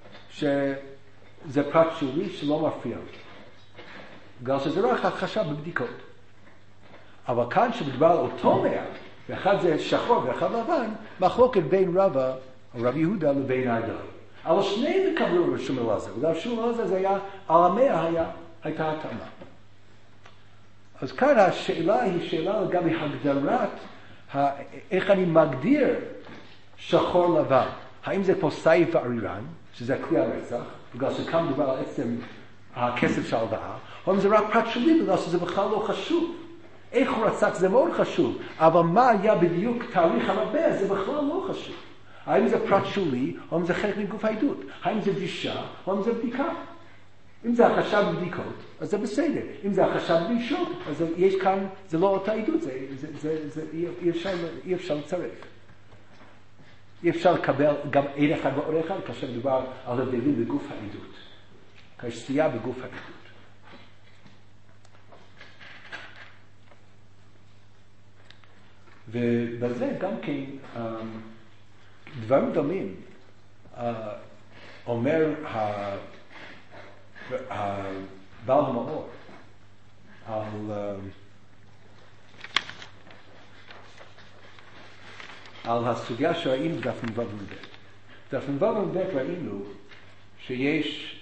שזה פרט שולי שלא מפריע. בגלל שזה רק החשב בבדיקות. אבל כאן שמדבר על אותו מאה, ואחד זה שחור ואחד לבן, מחלוקת בין רבא, או רב יהודה לבין נהרדאי. אבל שניהם מקבלו רב שמעון אלעזר, ורב שמעון אלעזר זה היה, על המאה היה, הייתה התאמה. אז כאן השאלה היא שאלה לגבי הגדרת, איך אני מגדיר שחור לבן. האם זה כמו סייף וארירן, שזה כלי הרצח, בגלל שכאן מדובר על עצם הכסף של ההלוואה, או אם זה רק פרט שולי, בגלל שזה בכלל לא חשוב. איך הוא רצח זה מאוד חשוב, אבל מה היה בדיוק תאריך המטבע זה בכלל לא חשוב. האם זה פרט שולי, או אם זה חלק מגוף העדות. האם זה דרישה, או אם זה בדיקה. אם זה החשב בבדיקות, אז זה בסדר. אם זה החשב בדרישות, אז יש כאן, זה לא אותה עדות, זה, זה, זה, זה, אי אפשר, אי אפשר לצרף. אי אפשר לקבל גם עד אחד ועוד אחד, כאשר מדובר על הבדלים בגוף העדות. כשסטייה בגוף העדות. ובזה גם כן, דברים דומים, אומר בעל המאור על על הסוגיה שראינו בדף נ"ו עמוד ב'. בדף נ"ו עמוד ב' ראינו שיש,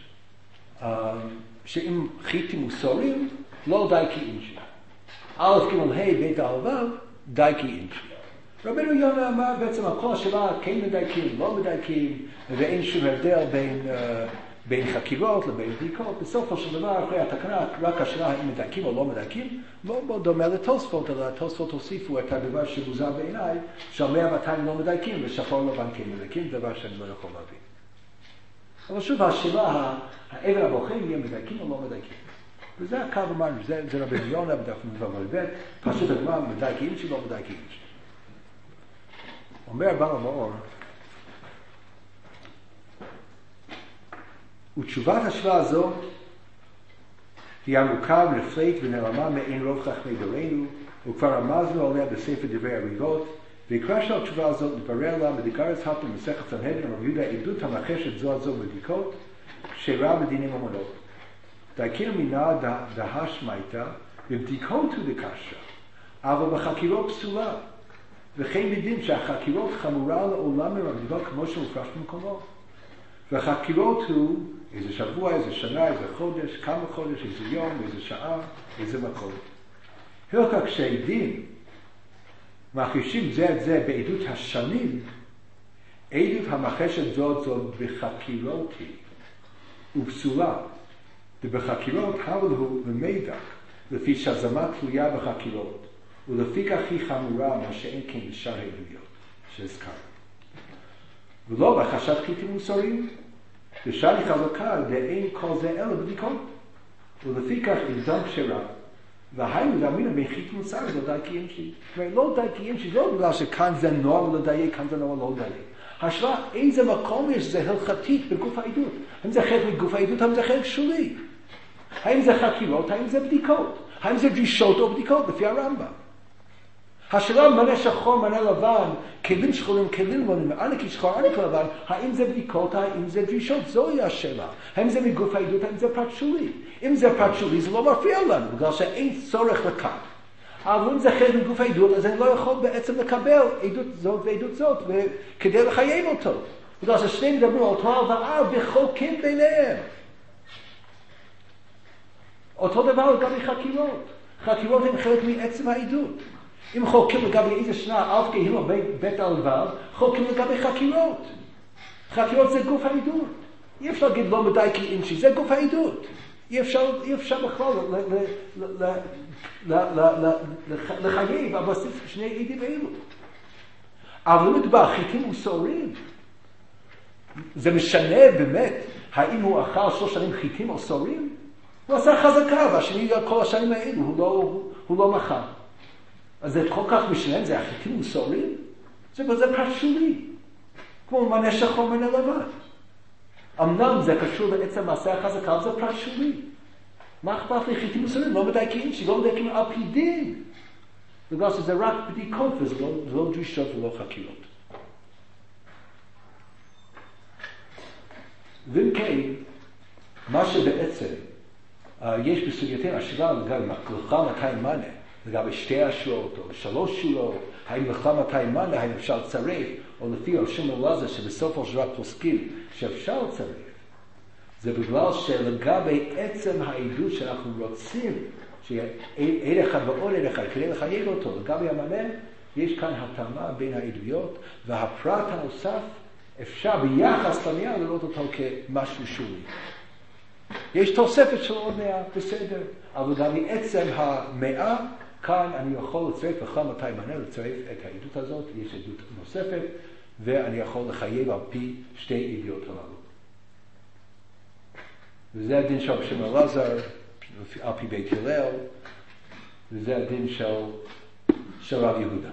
שאם חיתים וסורים, לא די כאינשי. א' ג' ה' בית העלוו, די כאינשי. רבנו יונה אמר בעצם על כל השאלה, כן מדייקים, לא מדייקים, ואין שום הבדל בין, uh, בין חקירות לבין בדיקות. בסופו של דבר, אחרי התקנה, רק השאלה האם מדייקים או לא מדייקים, מאוד מאוד דומה לתוספות, אלא התוספות הוסיפו את הדבר שמוזר בעיניי, שהמאה מאתיים לא מדייקים, ושחור לבן כן מדייקים, דבר שאני לא יכול להבין. אבל שוב, השאלה, האבן הבוחן יהיה מדייקים או לא מדייקים. וזה הקו אמרנו, זה, זה רבנו יונה, בדף נ"ו עמוד ב', פשוט הגמרא, מדייקים שלא מדייקים. אומר בעל המאור, ותשובת השאלה הזו היא עמוקה ונפלאת ונעלמה מעין רוב חכמי דורנו, וכבר רמזנו עליה בספר דברי הריבות, ויקרא של התשובה הזאת נברר לה מדגרס הפן מסכת סנהדרין רב יהודה עדות המחשת זו הזו בבדיקות, שרע בדיני ממונות. דאיקינו מנא דהשמייתא בבדיקות הוא דקשה, אבל בחקירות פסולה. וכן יודעים שהחקירות חמורה לעולם מהמדבר כמו שמופרש במקומו. והחקירות הוא איזה שבוע, איזה שנה, איזה חודש, כמה חודש, איזה יום, איזה שעה, איזה מקום. הלכה כשעדים מכחישים זה את זה בעדות השנים, עדות המחשת זאת זאת בחקירות היא ופסולה. ובחקירות אבל הוא למידע, לפי שהזמה תלויה בחקירות. ולפי כך היא חמורה מה שאין כן בשאר העדויות שהזכרנו. ולא בחשת חיתים מוסריים, בשאר היא חלוקה דאין כל זה אלא בדיקות. ולפי כך עמדם כשרה, והיינו להאמין בין חיתים מוסריים לא די קיימשי. זאת אומרת, לא די קיימשי, לא בגלל שכאן זה נוער לדייק, כאן זה נוער לא לדייק. השאלה איזה מקום יש זה הלכתית בגוף העדות. האם זה חלק מגוף העדות, האם זה חלק שולי? האם זה חקירות, האם זה בדיקות? האם זה דרישות או בדיקות לפי הרמב"ם? השאלה מנה שחור, מנה לבן, כלים שחורים, כלים לבנים, ענקי שחור, ענקי לבן, האם זה בדיקות, האם זה דרישות? זוהי השאלה. האם זה מגוף העדות, האם זה פרט שולי? אם זה פרט שולי, זה לא מפריע לנו, בגלל שאין צורך לכך. אבל אם זה חלק מגוף העדות, אז אני לא יכול בעצם לקבל עדות זאת ועדות זאת, כדי לחייב אותו. בגלל ששני מדברים על אותו הלוואה וחולקים ביניהם. אותו דבר לגבי חקירות. חקירות הן חלק מעצם העדות. אם חולקים לגבי איזה שנה, אף כהים או בית הלבב, חולקים לגבי חקירות. חקירות זה גוף העדות. אי אפשר להגיד לא מדי כאינשי, זה גוף העדות. אי אפשר, אי אפשר בכלל לחייב על בסיס שני עדים אלו. אבל אם מדובר חיתים וסוהרים, זה משנה באמת האם הוא אכל שלוש שנים חיתים או סוהרים? הוא עשה חזקה, והשני כל השנים האלו הוא לא, הוא לא מחר. אז זה כל כך משנה, זה החיתים וסוהרים? זה, זה פרט שולי. כמו מנה שחור מנה לבן. אמנם זה קשור בעצם מעשה החזקה, אבל זה פרט שולי. מה אכפת לי חיתים וסוהרים? לא מדייקים, שלא מדייקים על פי דין. בגלל שזה רק בדיקות, וזה לא, לא דרישות ולא חקירות. ואם כן, מה שבעצם uh, יש בסוגייתנו, השאלה לגבי לכלל מתי מנה, לגבי שתי השורות או שלוש שורות, האם לכלל מתי מנה, האם אפשר לצרף, או לפי רשום אלעזר שבסופו של דבר פוסקים שאפשר לצרף, זה בגלל שלגבי עצם העדות שאנחנו רוצים, שיהיה עד אחד ועוד עד אחד, כדי לחייב אותו, לגבי המנה, יש כאן התאמה בין העדויות, והפרט הנוסף אפשר ביחס לנייר לראות אותו כמשהו שולי. יש תוספת של עוד מאה, בסדר, אבל גם מעצם המאה, כאן אני יכול לצרף בכל מתי מנה, לצרף את העדות הזאת, יש עדות נוספת, ואני יכול לחייב על פי שתי עדויות הללו. וזה הדין של בשם אלעזר, על פי בית הלל, וזה הדין של, של רב יהודה.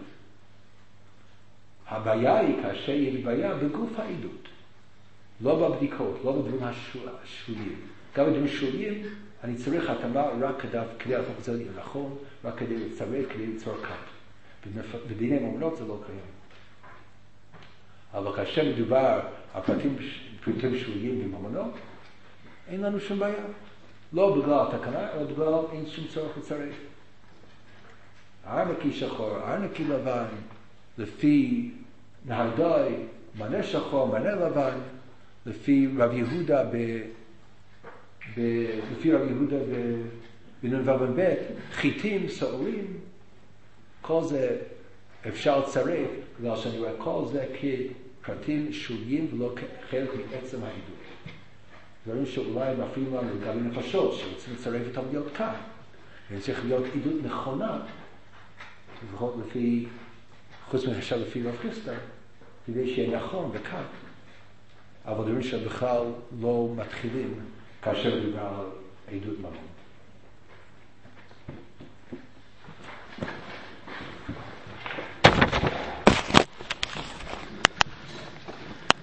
הבעיה היא כאשר יש בעיה בגוף העדות, לא בבדיקות, לא בדברים השוליים. גם בדברים שוליים אני צריך התאמה רק כדי, כדי להפוך את זה נכון, רק כדי לצרף, כדי ליצור קאפ. בדיני ממונות זה לא קיים. אבל כאשר מדובר על פרטים, פרטים שוליים בממונות, אין לנו שום בעיה. לא בגלל התקנה, אלא בגלל אין שום צורך לצרף. ארנקי שחור, ארנקי לבן, לפי נהרדאי, מנה שחור, מנה לבן, לפי רב יהודה ב... ב... לפי רב יהודה ב... בנ"ו ב', חיתים, סעורים, כל זה אפשר לצרף, בגלל שאני רואה כל זה כפרטים שוליים ולא חלק מעצם העדות. דברים שאולי מפריעים לנו לגבי נפשות, שרוצים לצרף אותם להיות כאן. והם צריך להיות עדות נכונה, לפחות לפי, חוץ מהשאר לפי רב חיסדא, כדי שיהיה נכון וכאן. אבל דברים שבכלל לא מתחילים כאשר מדובר על עדות ממון.